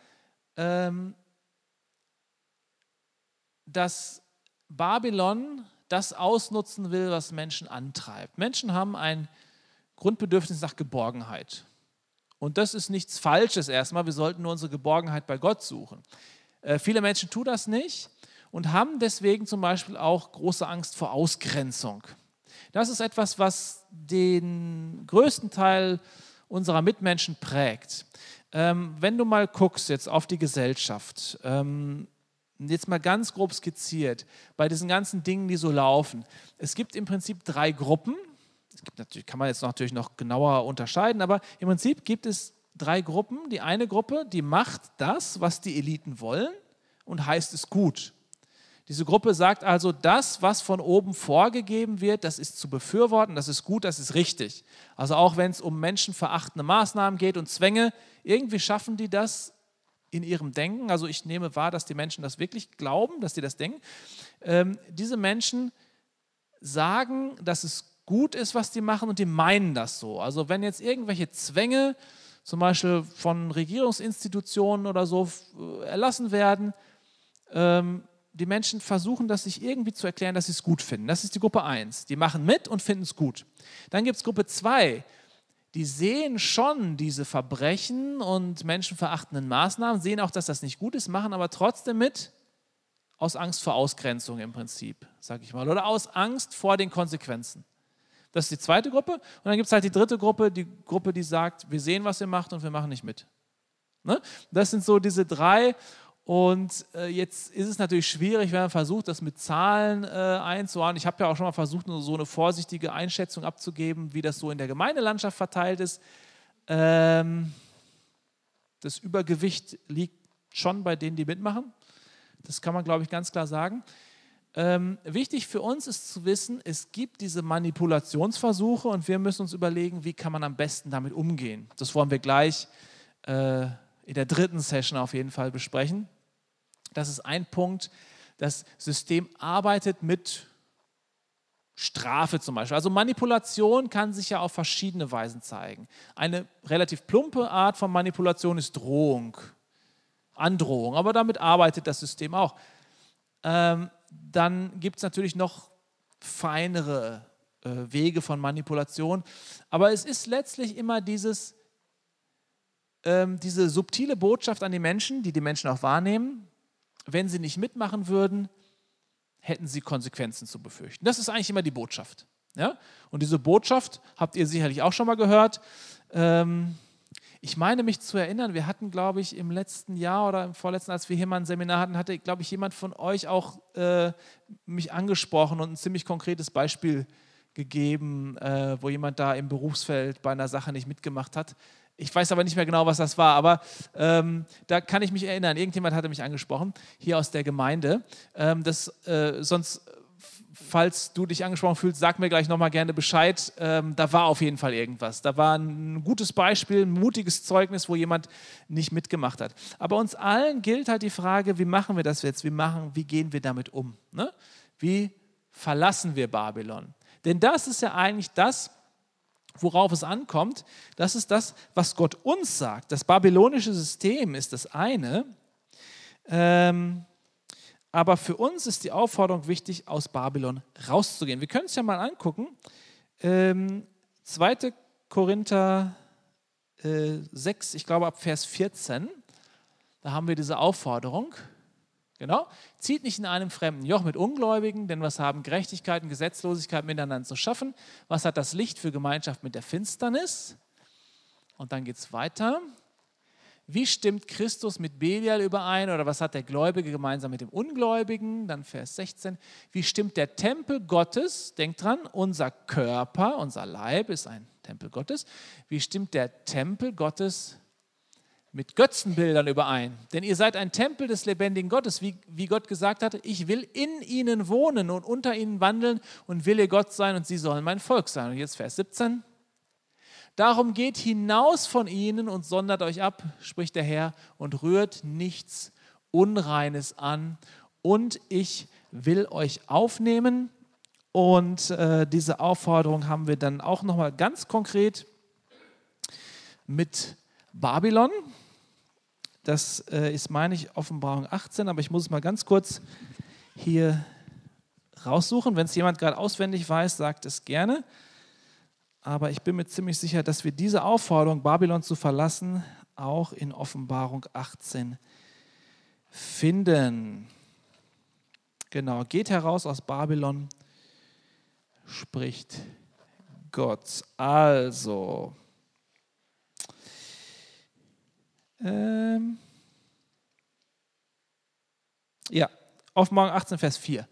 [SPEAKER 1] dass Babylon das ausnutzen will, was Menschen antreibt. Menschen haben ein Grundbedürfnis nach Geborgenheit. Und das ist nichts Falsches erstmal, wir sollten nur unsere Geborgenheit bei Gott suchen. Viele Menschen tun das nicht und haben deswegen zum Beispiel auch große Angst vor Ausgrenzung. Das ist etwas, was den größten Teil unserer Mitmenschen prägt. Wenn du mal guckst jetzt auf die Gesellschaft, jetzt mal ganz grob skizziert, bei diesen ganzen Dingen, die so laufen. Es gibt im Prinzip 3 Gruppen. Es gibt natürlich, kann man jetzt natürlich noch genauer unterscheiden, aber im Prinzip gibt es 3 Gruppen. Die eine Gruppe, die macht das, was die Eliten wollen und heißt es gut. Diese Gruppe sagt also, das, was von oben vorgegeben wird, das ist zu befürworten, das ist gut, das ist richtig. Also auch wenn es um menschenverachtende Maßnahmen geht und Zwänge, irgendwie schaffen die das in ihrem Denken. Also ich nehme wahr, dass die Menschen das wirklich glauben, dass die das denken. Diese Menschen sagen, dass es gut ist, was die machen und die meinen das so. Also wenn jetzt irgendwelche Zwänge, zum Beispiel von Regierungsinstitutionen oder so, erlassen werden, die Menschen versuchen das sich irgendwie zu erklären, dass sie es gut finden. Das ist die Gruppe 1. Die machen mit und finden es gut. Dann gibt es Gruppe 2, die sehen schon diese Verbrechen und menschenverachtenden Maßnahmen, sehen auch, dass das nicht gut ist, machen aber trotzdem mit aus Angst vor Ausgrenzung im Prinzip, sage ich mal, oder aus Angst vor den Konsequenzen. Das ist die zweite Gruppe. Und dann gibt es halt die dritte Gruppe, die sagt, wir sehen, was ihr macht und wir machen nicht mit. Ne? Das sind so diese 3. Und jetzt ist es natürlich schwierig, wenn man versucht, das mit Zahlen einzuordnen. Ich habe ja auch schon mal versucht, nur so eine vorsichtige Einschätzung abzugeben, wie das so in der Gemeindelandschaft verteilt ist. Das Übergewicht liegt schon bei denen, die mitmachen. Das kann man, glaube ich, ganz klar sagen. Wichtig für uns ist zu wissen, es gibt diese Manipulationsversuche und wir müssen uns überlegen, wie kann man am besten damit umgehen. Das wollen wir gleich in der 3. Session auf jeden Fall besprechen. Das ist ein Punkt. Das System arbeitet mit Strafe zum Beispiel. Also Manipulation kann sich ja auf verschiedene Weisen zeigen. Eine relativ plumpe Art von Manipulation ist Drohung, Androhung, aber damit arbeitet das System auch. Dann gibt es natürlich noch feinere Wege von Manipulation, aber es ist letztlich immer diese subtile Botschaft an die Menschen, die Menschen auch wahrnehmen, wenn sie nicht mitmachen würden, hätten sie Konsequenzen zu befürchten. Das ist eigentlich immer die Botschaft. Ja? Und diese Botschaft, habt ihr sicherlich auch schon mal gehört, Ich meine mich zu erinnern, wir hatten, glaube ich, im letzten Jahr oder im vorletzten, als wir hier mal ein Seminar hatten, hatte, glaube ich, jemand von euch auch mich angesprochen und ein ziemlich konkretes Beispiel gegeben, wo jemand da im Berufsfeld bei einer Sache nicht mitgemacht hat. Ich weiß aber nicht mehr genau, was das war, aber da kann ich mich erinnern. Irgendjemand hatte mich angesprochen, hier aus der Gemeinde. Sonst, falls du dich angesprochen fühlst, sag mir gleich nochmal gerne Bescheid. Da war auf jeden Fall irgendwas. Da war ein gutes Beispiel, ein mutiges Zeugnis, wo jemand nicht mitgemacht hat. Aber uns allen gilt halt die Frage, wie machen wir das jetzt? Wie gehen wir damit um? Ne? Wie verlassen wir Babylon? Denn das ist ja eigentlich das, worauf es ankommt. Das ist das, was Gott uns sagt. Das babylonische System ist das eine. Aber für uns ist die Aufforderung wichtig, aus Babylon rauszugehen. Wir können es ja mal angucken. 2. Korinther 6, ich glaube ab Vers 14, da haben wir diese Aufforderung. Genau. Zieht nicht in einem fremden Joch mit Ungläubigen, denn was haben Gerechtigkeit und Gesetzlosigkeit miteinander zu schaffen? Was hat das Licht für Gemeinschaft mit der Finsternis? Und dann geht es weiter. Wie stimmt Christus mit Belial überein oder was hat der Gläubige gemeinsam mit dem Ungläubigen? Dann Vers 16. Wie stimmt der Tempel Gottes, denkt dran, unser Körper, unser Leib ist ein Tempel Gottes. Wie stimmt der Tempel Gottes mit Götzenbildern überein? Denn ihr seid ein Tempel des lebendigen Gottes, wie Gott gesagt hatte, ich will in ihnen wohnen und unter ihnen wandeln und will ihr Gott sein und sie sollen mein Volk sein. Und jetzt Vers 17. Darum geht hinaus von ihnen und sondert euch ab, spricht der Herr, und rührt nichts Unreines an. Und ich will euch aufnehmen. Und diese Aufforderung haben wir dann auch nochmal ganz konkret mit Babylon. Das ist, meine ich, Offenbarung 18, aber ich muss es mal ganz kurz hier raussuchen. Wenn es jemand gerade auswendig weiß, sagt es gerne. Aber ich bin mir ziemlich sicher, dass wir diese Aufforderung, Babylon zu verlassen, auch in Offenbarung 18 finden. Genau, geht heraus aus Babylon, spricht Gott. Also, ja, Offenbarung 18, Vers 4.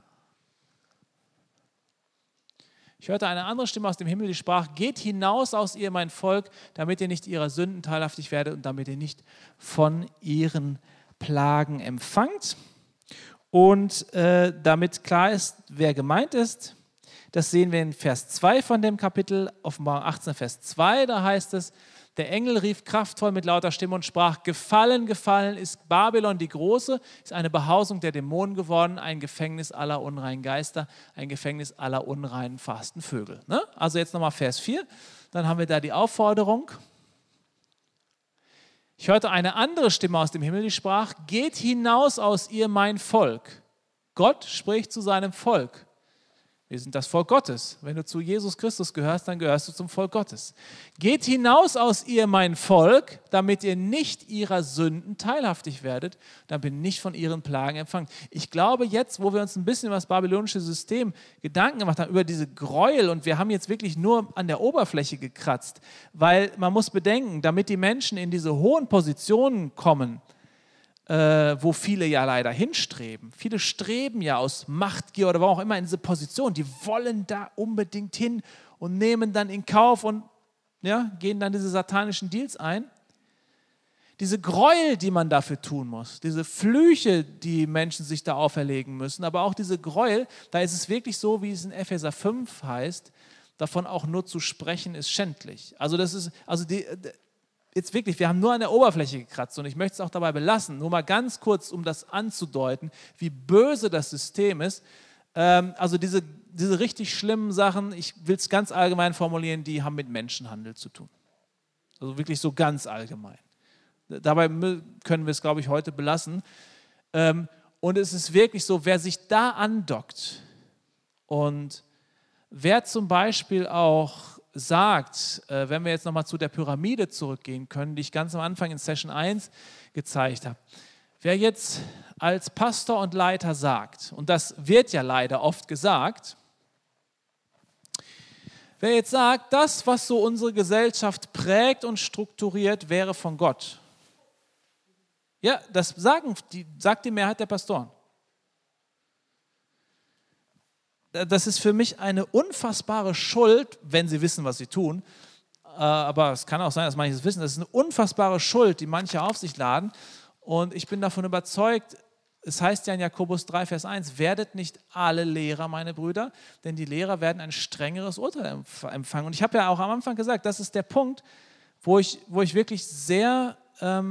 [SPEAKER 1] Ich hörte eine andere Stimme aus dem Himmel, die sprach, geht hinaus aus ihr, mein Volk, damit ihr nicht ihrer Sünden teilhaftig werdet und damit ihr nicht von ihren Plagen empfangt. Und damit klar ist, wer gemeint ist, das sehen wir in Vers 2 von dem Kapitel, Offenbarung 18, Vers 2, da heißt es, der Engel rief kraftvoll mit lauter Stimme und sprach, gefallen, gefallen ist Babylon die Große, ist eine Behausung der Dämonen geworden, ein Gefängnis aller unreinen Geister, ein Gefängnis aller unreinen, verhassten Vögel. Ne? Also jetzt nochmal Vers 4, dann haben wir da die Aufforderung. Ich hörte eine andere Stimme aus dem Himmel, die sprach, geht hinaus aus ihr, mein Volk. Gott spricht zu seinem Volk. Wir sind das Volk Gottes. Wenn du zu Jesus Christus gehörst, dann gehörst du zum Volk Gottes. Geht hinaus aus ihr, mein Volk, damit ihr nicht ihrer Sünden teilhaftig werdet, damit ihr nicht von ihren Plagen empfangt. Ich glaube jetzt, wo wir uns ein bisschen über das babylonische System Gedanken gemacht haben, über diese Gräuel, und wir haben jetzt wirklich nur an der Oberfläche gekratzt, weil man muss bedenken, damit die Menschen in diese hohen Positionen kommen, wo viele ja leider hinstreben. Viele streben ja aus Machtgier oder warum auch immer in diese Position. Die wollen da unbedingt hin und nehmen dann in Kauf und ja, gehen dann diese satanischen Deals ein. Diese Gräuel, die man dafür tun muss, diese Flüche, die Menschen sich da auferlegen müssen, aber auch diese Gräuel, da ist es wirklich so, wie es in Epheser 5 heißt, davon auch nur zu sprechen ist schändlich. Also das ist, jetzt wirklich, wir haben nur an der Oberfläche gekratzt und ich möchte es auch dabei belassen, nur mal ganz kurz, um das anzudeuten, wie böse das System ist. Also diese richtig schlimmen Sachen, ich will es ganz allgemein formulieren, die haben mit Menschenhandel zu tun. Also wirklich so ganz allgemein. Dabei können wir es, glaube ich, heute belassen. Und es ist wirklich so, wer sich da andockt und wer zum Beispiel auch sagt, wenn wir jetzt nochmal zu der Pyramide zurückgehen können, die ich ganz am Anfang in Session 1 gezeigt habe. Wer jetzt als Pastor und Leiter sagt, und das wird ja leider oft gesagt, Wer jetzt sagt, das, was so unsere Gesellschaft prägt und strukturiert, wäre von Gott. Ja, das sagt die Mehrheit der Pastoren. Das ist für mich eine unfassbare Schuld, wenn sie wissen, was sie tun. Aber es kann auch sein, dass manche es wissen. Das ist eine unfassbare Schuld, die manche auf sich laden. Und ich bin davon überzeugt, es heißt ja in Jakobus 3, Vers 1, werdet nicht alle Lehrer, meine Brüder, denn die Lehrer werden ein strengeres Urteil empfangen. Und ich habe ja auch am Anfang gesagt, das ist der Punkt, wo ich wirklich sehr, da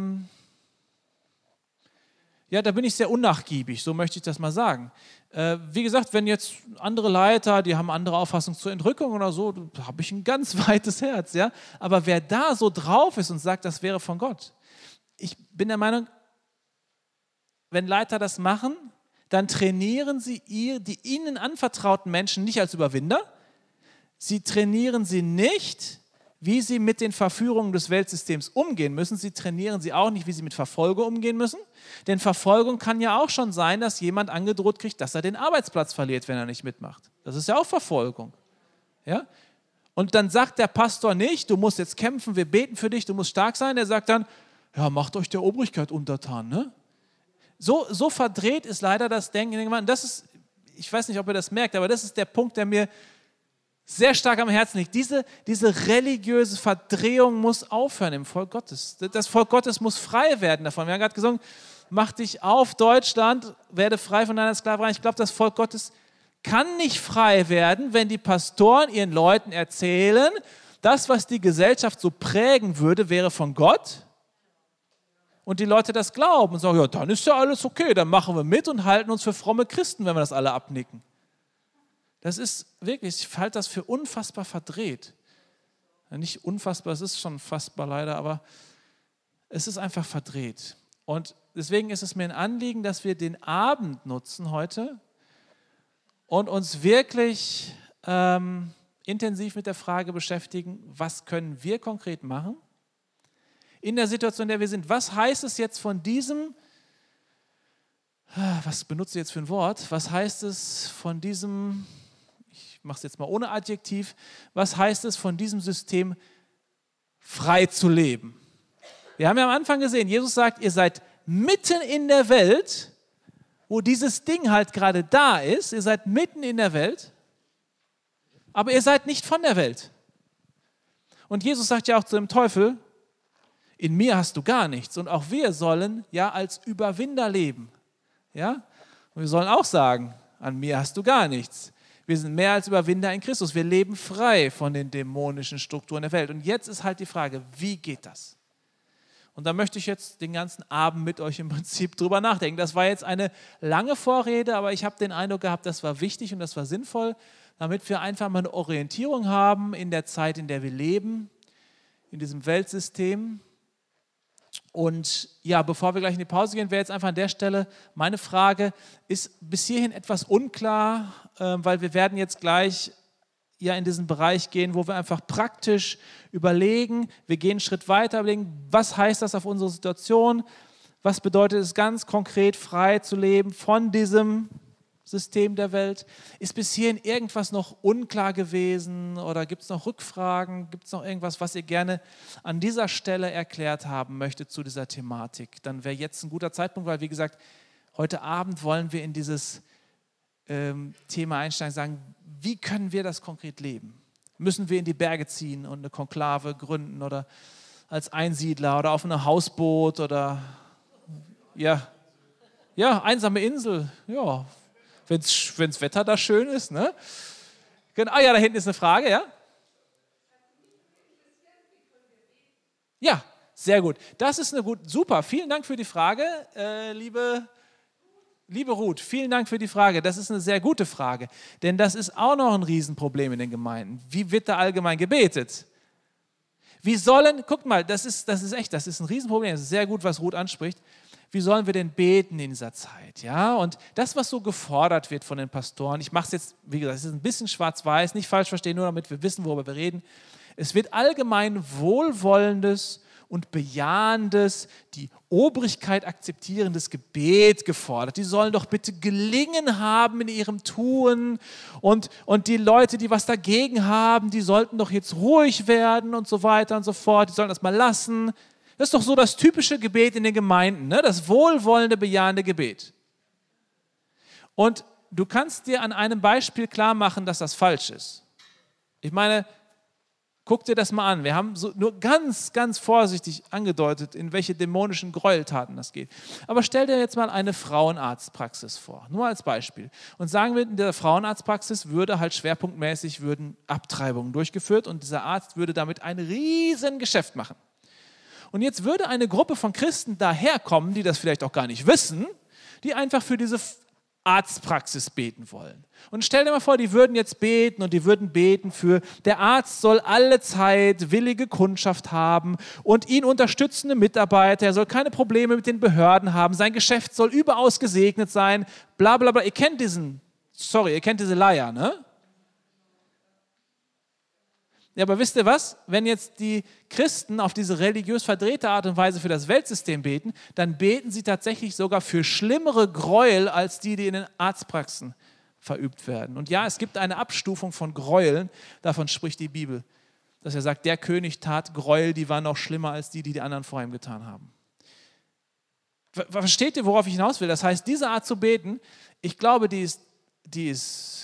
[SPEAKER 1] bin ich sehr unnachgiebig, so möchte ich das mal sagen. Wie gesagt, wenn jetzt andere Leiter, die haben andere Auffassung zur Entrückung oder so, da habe ich ein ganz weites Herz. Ja? Aber wer da so drauf ist und sagt, das wäre von Gott, ich bin der Meinung, wenn Leiter das machen, dann trainieren sie die ihnen anvertrauten Menschen nicht als Überwinder. Sie trainieren sie nicht, wie sie mit den Verführungen des Weltsystems umgehen müssen. Sie trainieren sie auch nicht, wie sie mit Verfolgung umgehen müssen. Denn Verfolgung kann ja auch schon sein, dass jemand angedroht kriegt, dass er den Arbeitsplatz verliert, wenn er nicht mitmacht. Das ist ja auch Verfolgung. Ja? Und dann sagt der Pastor nicht, du musst jetzt kämpfen, wir beten für dich, du musst stark sein. Der sagt dann, ja, macht euch der Obrigkeit untertan, ne? So verdreht ist leider das Denken. Das ist, ich weiß nicht, ob ihr das merkt, aber das ist der Punkt, der mir sehr stark am Herzen liegt. Diese religiöse Verdrehung muss aufhören im Volk Gottes. Das Volk Gottes muss frei werden davon. Wir haben gerade gesungen, mach dich auf, Deutschland, werde frei von deiner Sklaverei. Ich glaube, das Volk Gottes kann nicht frei werden, wenn die Pastoren ihren Leuten erzählen, das, was die Gesellschaft so prägen würde, wäre von Gott. Und die Leute das glauben und sagen, ja, dann ist ja alles okay, dann machen wir mit und halten uns für fromme Christen, wenn wir das alle abnicken. Das ist wirklich, ich halte das für unfassbar verdreht. Ja, nicht unfassbar, es ist schon fassbar leider, aber es ist einfach verdreht. Und deswegen ist es mir ein Anliegen, dass wir den Abend nutzen heute und uns wirklich intensiv mit der Frage beschäftigen, was können wir konkret machen? In der Situation, in der wir sind, was heißt es jetzt von diesem, was benutze ich jetzt für ein Wort, was heißt es von diesem, ich mache es jetzt mal ohne Adjektiv, was heißt es von diesem System frei zu leben? Wir haben ja am Anfang gesehen, Jesus sagt, ihr seid mitten in der Welt, wo dieses Ding halt gerade da ist, ihr seid mitten in der Welt, aber ihr seid nicht von der Welt. Und Jesus sagt ja auch zu dem Teufel, in mir hast du gar nichts. Und auch wir sollen ja als Überwinder leben. Ja? Und wir sollen auch sagen, an mir hast du gar nichts. Wir sind mehr als Überwinder in Christus. Wir leben frei von den dämonischen Strukturen der Welt. Und jetzt ist halt die Frage, wie geht das? Und da möchte ich jetzt den ganzen Abend mit euch im Prinzip drüber nachdenken. Das war jetzt eine lange Vorrede, aber ich habe den Eindruck gehabt, das war wichtig und das war sinnvoll, damit wir einfach mal eine Orientierung haben in der Zeit, in der wir leben, in diesem Weltsystem. Und ja, bevor wir gleich in die Pause gehen, wäre jetzt einfach an der Stelle meine Frage, ist bis hierhin etwas unklar, weil wir werden jetzt gleich ja in diesen Bereich gehen, wo wir einfach praktisch überlegen, wir gehen einen Schritt weiter, überlegen, was heißt das auf unsere Situation, was bedeutet es ganz konkret, frei zu leben von diesem System der Welt. Ist bis hierhin irgendwas noch unklar gewesen oder gibt es noch Rückfragen? Gibt es noch irgendwas, was ihr gerne an dieser Stelle erklärt haben möchtet zu dieser Thematik? Dann wäre jetzt ein guter Zeitpunkt, weil wie gesagt, heute Abend wollen wir in dieses Thema einsteigen, sagen, wie können wir das konkret leben? Müssen wir in die Berge ziehen und eine Konklave gründen oder als Einsiedler oder auf einem Hausboot oder ja, einsame Insel, ja, wenn's Wetter da schön ist, ne? Genau, ja, da hinten ist eine Frage, ja? Ja, sehr gut. Das ist super. Vielen Dank für die Frage, liebe Ruth. Vielen Dank für die Frage. Das ist eine sehr gute Frage, denn das ist auch noch ein Riesenproblem in den Gemeinden. Wie wird da allgemein gebetet? Guckt mal, das ist ein Riesenproblem. Das ist sehr gut, was Ruth anspricht. Wie sollen wir denn beten in dieser Zeit? Ja? Und das, was so gefordert wird von den Pastoren, ich mache es jetzt, wie gesagt, es ist ein bisschen schwarz-weiß, nicht falsch verstehen, nur damit wir wissen, worüber wir reden. Es wird allgemein wohlwollendes und bejahendes, die Obrigkeit akzeptierendes Gebet gefordert. Die sollen doch bitte Gelingen haben in ihrem Tun und die Leute, die was dagegen haben, die sollten doch jetzt ruhig werden und so weiter und so fort. Die sollen das mal lassen. Das ist doch so das typische Gebet in den Gemeinden, ne? Das wohlwollende, bejahende Gebet. Und du kannst dir an einem Beispiel klar machen, dass das falsch ist. Ich meine, guck dir das mal an. Wir haben so nur ganz, ganz vorsichtig angedeutet, in welche dämonischen Gräueltaten das geht. Aber stell dir jetzt mal eine Frauenarztpraxis vor, nur als Beispiel. Und sagen wir, in der Frauenarztpraxis würde halt schwerpunktmäßig würden Abtreibungen durchgeführt und dieser Arzt würde damit ein riesen Geschäft machen. Und jetzt würde eine Gruppe von Christen daherkommen, die das vielleicht auch gar nicht wissen, die einfach für diese Arztpraxis beten wollen. Und stell dir mal vor, die würden jetzt beten und die würden beten für, der Arzt soll alle Zeit willige Kundschaft haben und ihn unterstützende Mitarbeiter, er soll keine Probleme mit den Behörden haben, sein Geschäft soll überaus gesegnet sein, bla bla bla. Ihr kennt diese Leier, ne? Ja, aber wisst ihr was? Wenn jetzt die Christen auf diese religiös verdrehte Art und Weise für das Weltsystem beten, dann beten sie tatsächlich sogar für schlimmere Gräuel als die in den Arztpraxen verübt werden. Und ja, es gibt eine Abstufung von Gräueln, davon spricht die Bibel, dass er sagt, der König tat Gräuel, die waren noch schlimmer als die anderen vor ihm getan haben. Versteht ihr, worauf ich hinaus will? Das heißt, diese Art zu beten, ich glaube, die ist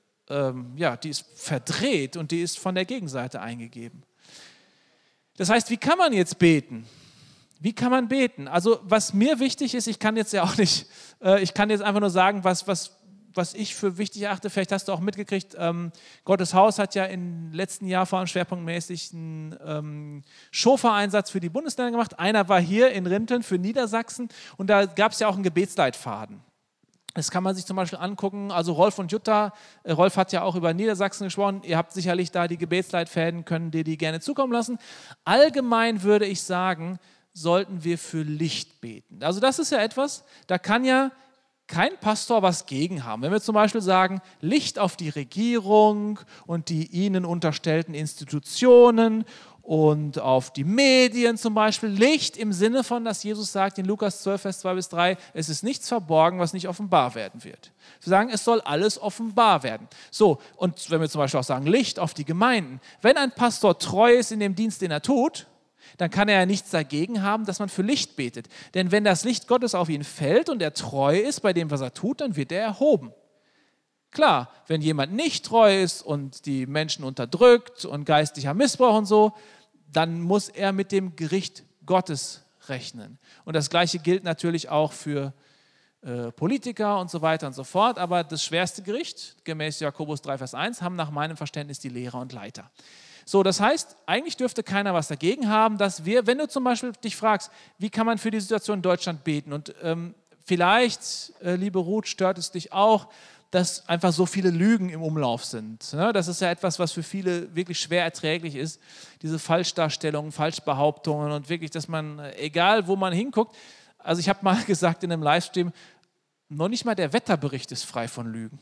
[SPEAKER 1] verdreht und die ist von der Gegenseite eingegeben. Das heißt, wie kann man jetzt beten? Wie kann man beten? Also was mir wichtig ist, ich kann jetzt einfach nur sagen, was ich für wichtig erachte, vielleicht hast du auch mitgekriegt, Gottes Haus hat ja im letzten Jahr vor allem schwerpunktmäßig einen Schofa-Einsatz für die Bundesländer gemacht. Einer war hier in Rinteln für Niedersachsen und da gab es ja auch einen Gebetsleitfaden. Das kann man sich zum Beispiel angucken, also Rolf und Jutta, Rolf hat ja auch über Niedersachsen gesprochen, ihr habt sicherlich da die Gebetsleitfäden, können dir die gerne zukommen lassen. Allgemein würde ich sagen, sollten wir für Licht beten. Also das ist ja etwas, da kann ja kein Pastor was gegen haben. Wenn wir zum Beispiel sagen, Licht auf die Regierung und die ihnen unterstellten Institutionen und auf die Medien zum Beispiel, Licht im Sinne von, dass Jesus sagt in Lukas 12, Vers 2-3, es ist nichts verborgen, was nicht offenbar werden wird. Wir sagen, es soll alles offenbar werden. So, und wenn wir zum Beispiel auch sagen, Licht auf die Gemeinden. Wenn ein Pastor treu ist in dem Dienst, den er tut, dann kann er ja nichts dagegen haben, dass man für Licht betet. Denn wenn das Licht Gottes auf ihn fällt und er treu ist bei dem, was er tut, dann wird er erhoben. Klar, wenn jemand nicht treu ist und die Menschen unterdrückt und geistlicher Missbrauch und so, dann muss er mit dem Gericht Gottes rechnen. Und das Gleiche gilt natürlich auch für Politiker und so weiter und so fort. Aber das schwerste Gericht, gemäß Jakobus 3, Vers 1, haben nach meinem Verständnis die Lehrer und Leiter. So, das heißt, eigentlich dürfte keiner was dagegen haben, dass wir, wenn du zum Beispiel dich fragst, wie kann man für die Situation in Deutschland beten und vielleicht, liebe Ruth, stört es dich auch, dass einfach so viele Lügen im Umlauf sind. Das ist ja etwas, was für viele wirklich schwer erträglich ist, diese Falschdarstellungen, Falschbehauptungen und wirklich, dass man, egal wo man hinguckt, also ich habe mal gesagt in einem Livestream, noch nicht mal der Wetterbericht ist frei von Lügen.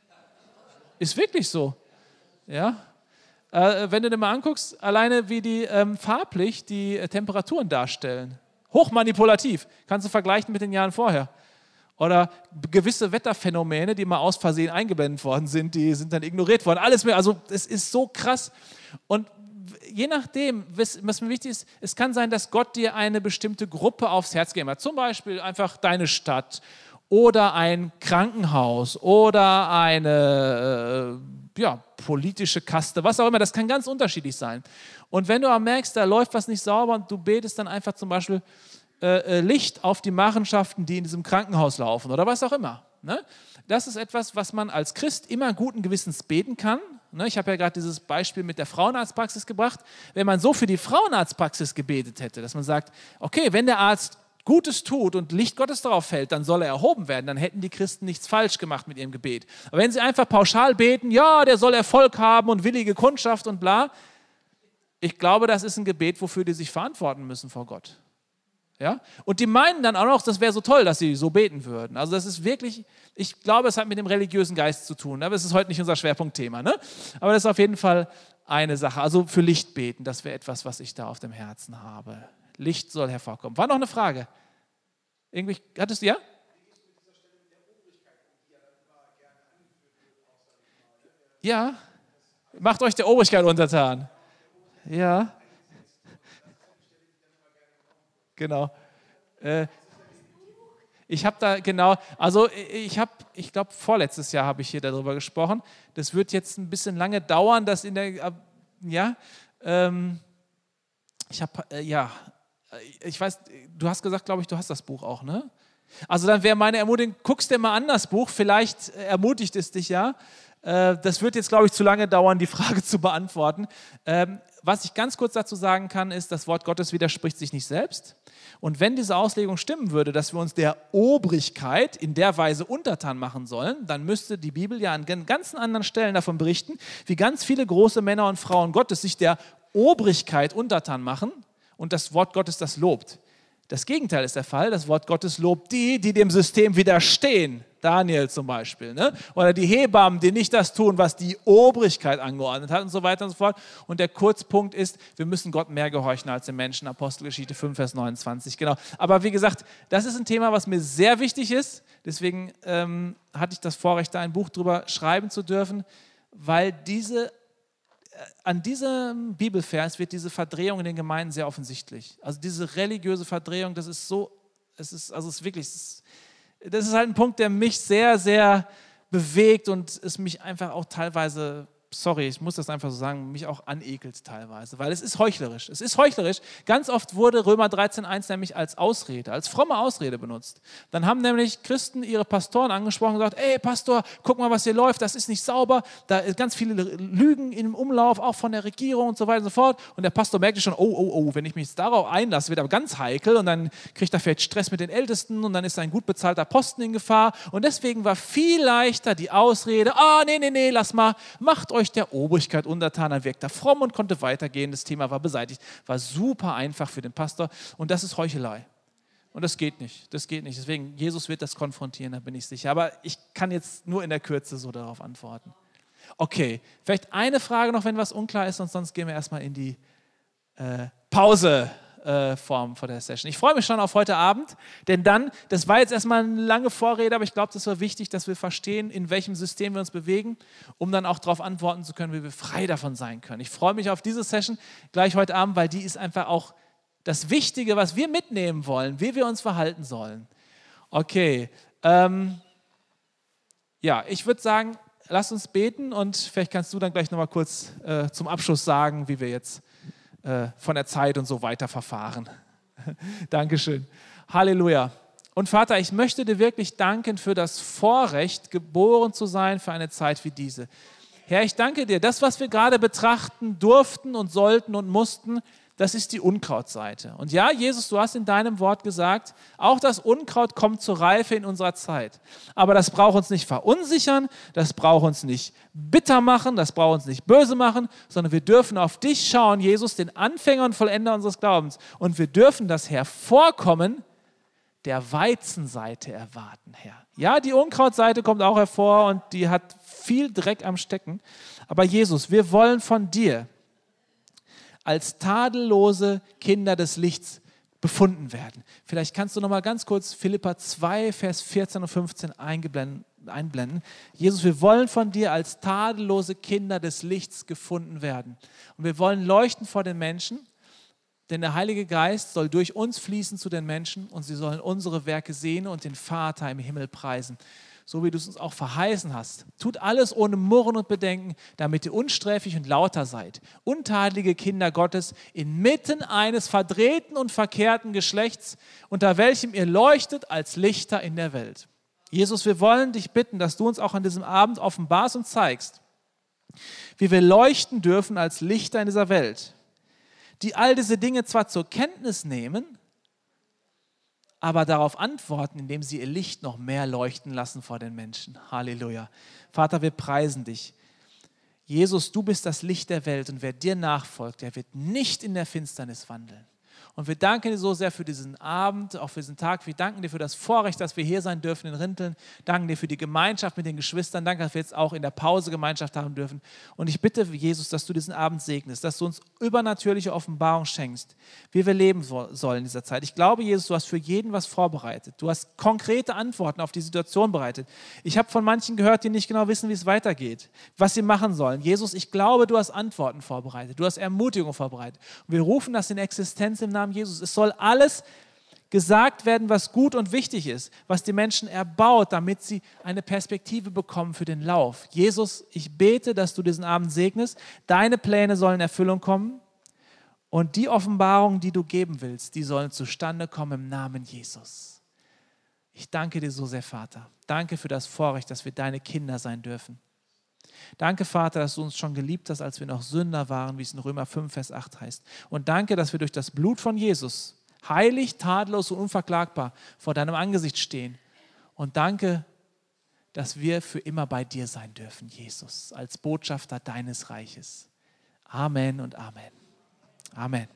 [SPEAKER 1] Ist wirklich so. Ja? Wenn du dir mal anguckst, alleine wie die farblich die Temperaturen darstellen. Hochmanipulativ. Kannst du vergleichen mit den Jahren vorher. Oder gewisse Wetterphänomene, die mal aus Versehen eingeblendet worden sind, die sind dann ignoriert worden. Alles mehr, also es ist so krass. Und je nachdem, was mir wichtig ist, es kann sein, dass Gott dir eine bestimmte Gruppe aufs Herz gegeben hat. Zum Beispiel einfach deine Stadt oder ein Krankenhaus oder eine politische Kaste, was auch immer. Das kann ganz unterschiedlich sein. Und wenn du merkst, da läuft was nicht sauber und du betest dann einfach zum Beispiel Licht auf die Machenschaften, die in diesem Krankenhaus laufen oder was auch immer. Ne? Das ist etwas, was man als Christ immer guten Gewissens beten kann. Ne? Ich habe ja gerade dieses Beispiel mit der Frauenarztpraxis gebracht. Wenn man so für die Frauenarztpraxis gebetet hätte, dass man sagt, okay, wenn der Arzt Gutes tut und Licht Gottes darauf fällt, dann soll er erhoben werden, dann hätten die Christen nichts falsch gemacht mit ihrem Gebet. Aber wenn sie einfach pauschal beten, ja, der soll Erfolg haben und willige Kundschaft und bla, ich glaube, das ist ein Gebet, wofür die sich verantworten müssen vor Gott. Ja? Und die meinen dann auch noch, das wäre so toll, dass sie so beten würden. Also das ist wirklich, ich glaube, es hat mit dem religiösen Geist zu tun, aber es ist heute nicht unser Schwerpunktthema. Ne? Aber das ist auf jeden Fall eine Sache. Also für Licht beten, das wäre etwas, was ich da auf dem Herzen habe. Licht soll hervorkommen. War noch eine Frage? Irgendwie, hattest du, ja? Ja, macht euch der Obrigkeit untertan. Ja, genau. Ich habe da genau, also ich glaube, vorletztes Jahr habe ich hier darüber gesprochen. Das wird jetzt ein bisschen lange dauern, dass in der, ich weiß, du hast gesagt, glaube ich, du hast das Buch auch, ne? Also dann wäre meine Ermutigung, guckst dir mal an das Buch, vielleicht ermutigt es dich ja. Das wird jetzt, glaube ich, zu lange dauern, die Frage zu beantworten. Was ich ganz kurz dazu sagen kann, ist, das Wort Gottes widerspricht sich nicht selbst. Und wenn diese Auslegung stimmen würde, dass wir uns der Obrigkeit in der Weise untertan machen sollen, dann müsste die Bibel ja an ganzen anderen Stellen davon berichten, wie ganz viele große Männer und Frauen Gottes sich der Obrigkeit untertan machen und das Wort Gottes das lobt. Das Gegenteil ist der Fall. Das Wort Gottes lobt die, die dem System widerstehen. Daniel zum Beispiel. Ne? Oder die Hebammen, die nicht das tun, was die Obrigkeit angeordnet hat und so weiter und so fort. Und der Kurzpunkt ist, wir müssen Gott mehr gehorchen als den Menschen. Apostelgeschichte 5, Vers 29. Genau. Aber wie gesagt, das ist ein Thema, was mir sehr wichtig ist. Deswegen hatte ich das Vorrecht, da ein Buch drüber schreiben zu dürfen, weil an diesem Bibelvers wird diese Verdrehung in den Gemeinden sehr offensichtlich. Also diese religiöse Verdrehung, das ist halt ein Punkt, der mich sehr, sehr bewegt und es mich einfach auch teilweise, sorry, ich muss das einfach so sagen, mich auch anekelt teilweise, weil es ist heuchlerisch. Es ist heuchlerisch. Ganz oft wurde Römer 13,1 nämlich als Ausrede, als fromme Ausrede benutzt. Dann haben nämlich Christen ihre Pastoren angesprochen und gesagt, ey Pastor, guck mal, was hier läuft, das ist nicht sauber, da sind ganz viele Lügen im Umlauf, auch von der Regierung und so weiter und so fort. Und der Pastor merkte schon, wenn ich mich jetzt darauf einlasse, wird aber ganz heikel und dann kriegt er vielleicht Stress mit den Ältesten und dann ist ein gut bezahlter Posten in Gefahr. Und deswegen war viel leichter die Ausrede, nee, lass mal, macht euch der Obrigkeit untertan, dann wirkt er fromm und konnte weitergehen. Das Thema war beseitigt. War super einfach für den Pastor und das ist Heuchelei. Und das geht nicht. Deswegen, Jesus wird das konfrontieren, da bin ich sicher. Aber ich kann jetzt nur in der Kürze so darauf antworten. Okay, vielleicht eine Frage noch, wenn was unklar ist und sonst gehen wir erstmal in die Pause. Form von der Session. Ich freue mich schon auf heute Abend, denn dann, das war jetzt erstmal eine lange Vorrede, aber ich glaube, das war wichtig, dass wir verstehen, in welchem System wir uns bewegen, um dann auch darauf antworten zu können, wie wir frei davon sein können. Ich freue mich auf diese Session gleich heute Abend, weil die ist einfach auch das Wichtige, was wir mitnehmen wollen, wie wir uns verhalten sollen. Okay, ich würde sagen, lass uns beten und vielleicht kannst du dann gleich nochmal kurz zum Abschluss sagen, wie wir jetzt von der Zeit und so weiter verfahren. Dankeschön. Halleluja. Und Vater, ich möchte dir wirklich danken für das Vorrecht, geboren zu sein für eine Zeit wie diese. Herr, ich danke dir, das, was wir gerade betrachten durften und sollten und mussten, das ist die Unkrautseite. Und ja, Jesus, du hast in deinem Wort gesagt, auch das Unkraut kommt zur Reife in unserer Zeit. Aber das braucht uns nicht verunsichern, das braucht uns nicht bitter machen, das braucht uns nicht böse machen, sondern wir dürfen auf dich schauen, Jesus, den Anfänger und Vollender unseres Glaubens. Und wir dürfen das Hervorkommen der Weizenseite erwarten, Herr. Ja, die Unkrautseite kommt auch hervor und die hat viel Dreck am Stecken. Aber Jesus, wir wollen von dir als tadellose Kinder des Lichts befunden werden. Vielleicht kannst du noch mal ganz kurz Philipper 2, Vers 14 und 15 einblenden. Jesus, wir wollen von dir als tadellose Kinder des Lichts gefunden werden. Und wir wollen leuchten vor den Menschen, denn der Heilige Geist soll durch uns fließen zu den Menschen und sie sollen unsere Werke sehen und den Vater im Himmel preisen. So wie du es uns auch verheißen hast. Tut alles ohne Murren und Bedenken, damit ihr unsträfig und lauter seid. Untadelige Kinder Gottes inmitten eines verdrehten und verkehrten Geschlechts, unter welchem ihr leuchtet als Lichter in der Welt. Jesus, wir wollen dich bitten, dass du uns auch an diesem Abend offenbarst und zeigst, wie wir leuchten dürfen als Lichter in dieser Welt, die all diese Dinge zwar zur Kenntnis nehmen, aber darauf antworten, indem sie ihr Licht noch mehr leuchten lassen vor den Menschen. Halleluja. Vater, wir preisen dich. Jesus, du bist das Licht der Welt und wer dir nachfolgt, der wird nicht in der Finsternis wandeln. Und wir danken dir so sehr für diesen Abend, auch für diesen Tag. Wir danken dir für das Vorrecht, dass wir hier sein dürfen in Rinteln. Danken dir für die Gemeinschaft mit den Geschwistern. Danke, dass wir jetzt auch in der Pause Gemeinschaft haben dürfen. Und ich bitte, Jesus, dass du diesen Abend segnest, dass du uns übernatürliche Offenbarung schenkst, wie wir leben sollen in dieser Zeit. Ich glaube, Jesus, du hast für jeden was vorbereitet. Du hast konkrete Antworten auf die Situation bereitet. Ich habe von manchen gehört, die nicht genau wissen, wie es weitergeht, was sie machen sollen. Jesus, ich glaube, du hast Antworten vorbereitet. Du hast Ermutigung vorbereitet. Und wir rufen das in Existenz im Namen Jesus. Es soll alles gesagt werden, was gut und wichtig ist, was die Menschen erbaut, damit sie eine Perspektive bekommen für den Lauf. Jesus, ich bete, dass du diesen Abend segnest. Deine Pläne sollen in Erfüllung kommen und die Offenbarungen, die du geben willst, die sollen zustande kommen im Namen Jesus. Ich danke dir so sehr, Vater. Danke für das Vorrecht, dass wir deine Kinder sein dürfen. Danke, Vater, dass du uns schon geliebt hast, als wir noch Sünder waren, wie es in Römer 5, Vers 8 heißt. Und danke, dass wir durch das Blut von Jesus heilig, tadellos und unverklagbar vor deinem Angesicht stehen. Und danke, dass wir für immer bei dir sein dürfen, Jesus, als Botschafter deines Reiches. Amen und Amen. Amen.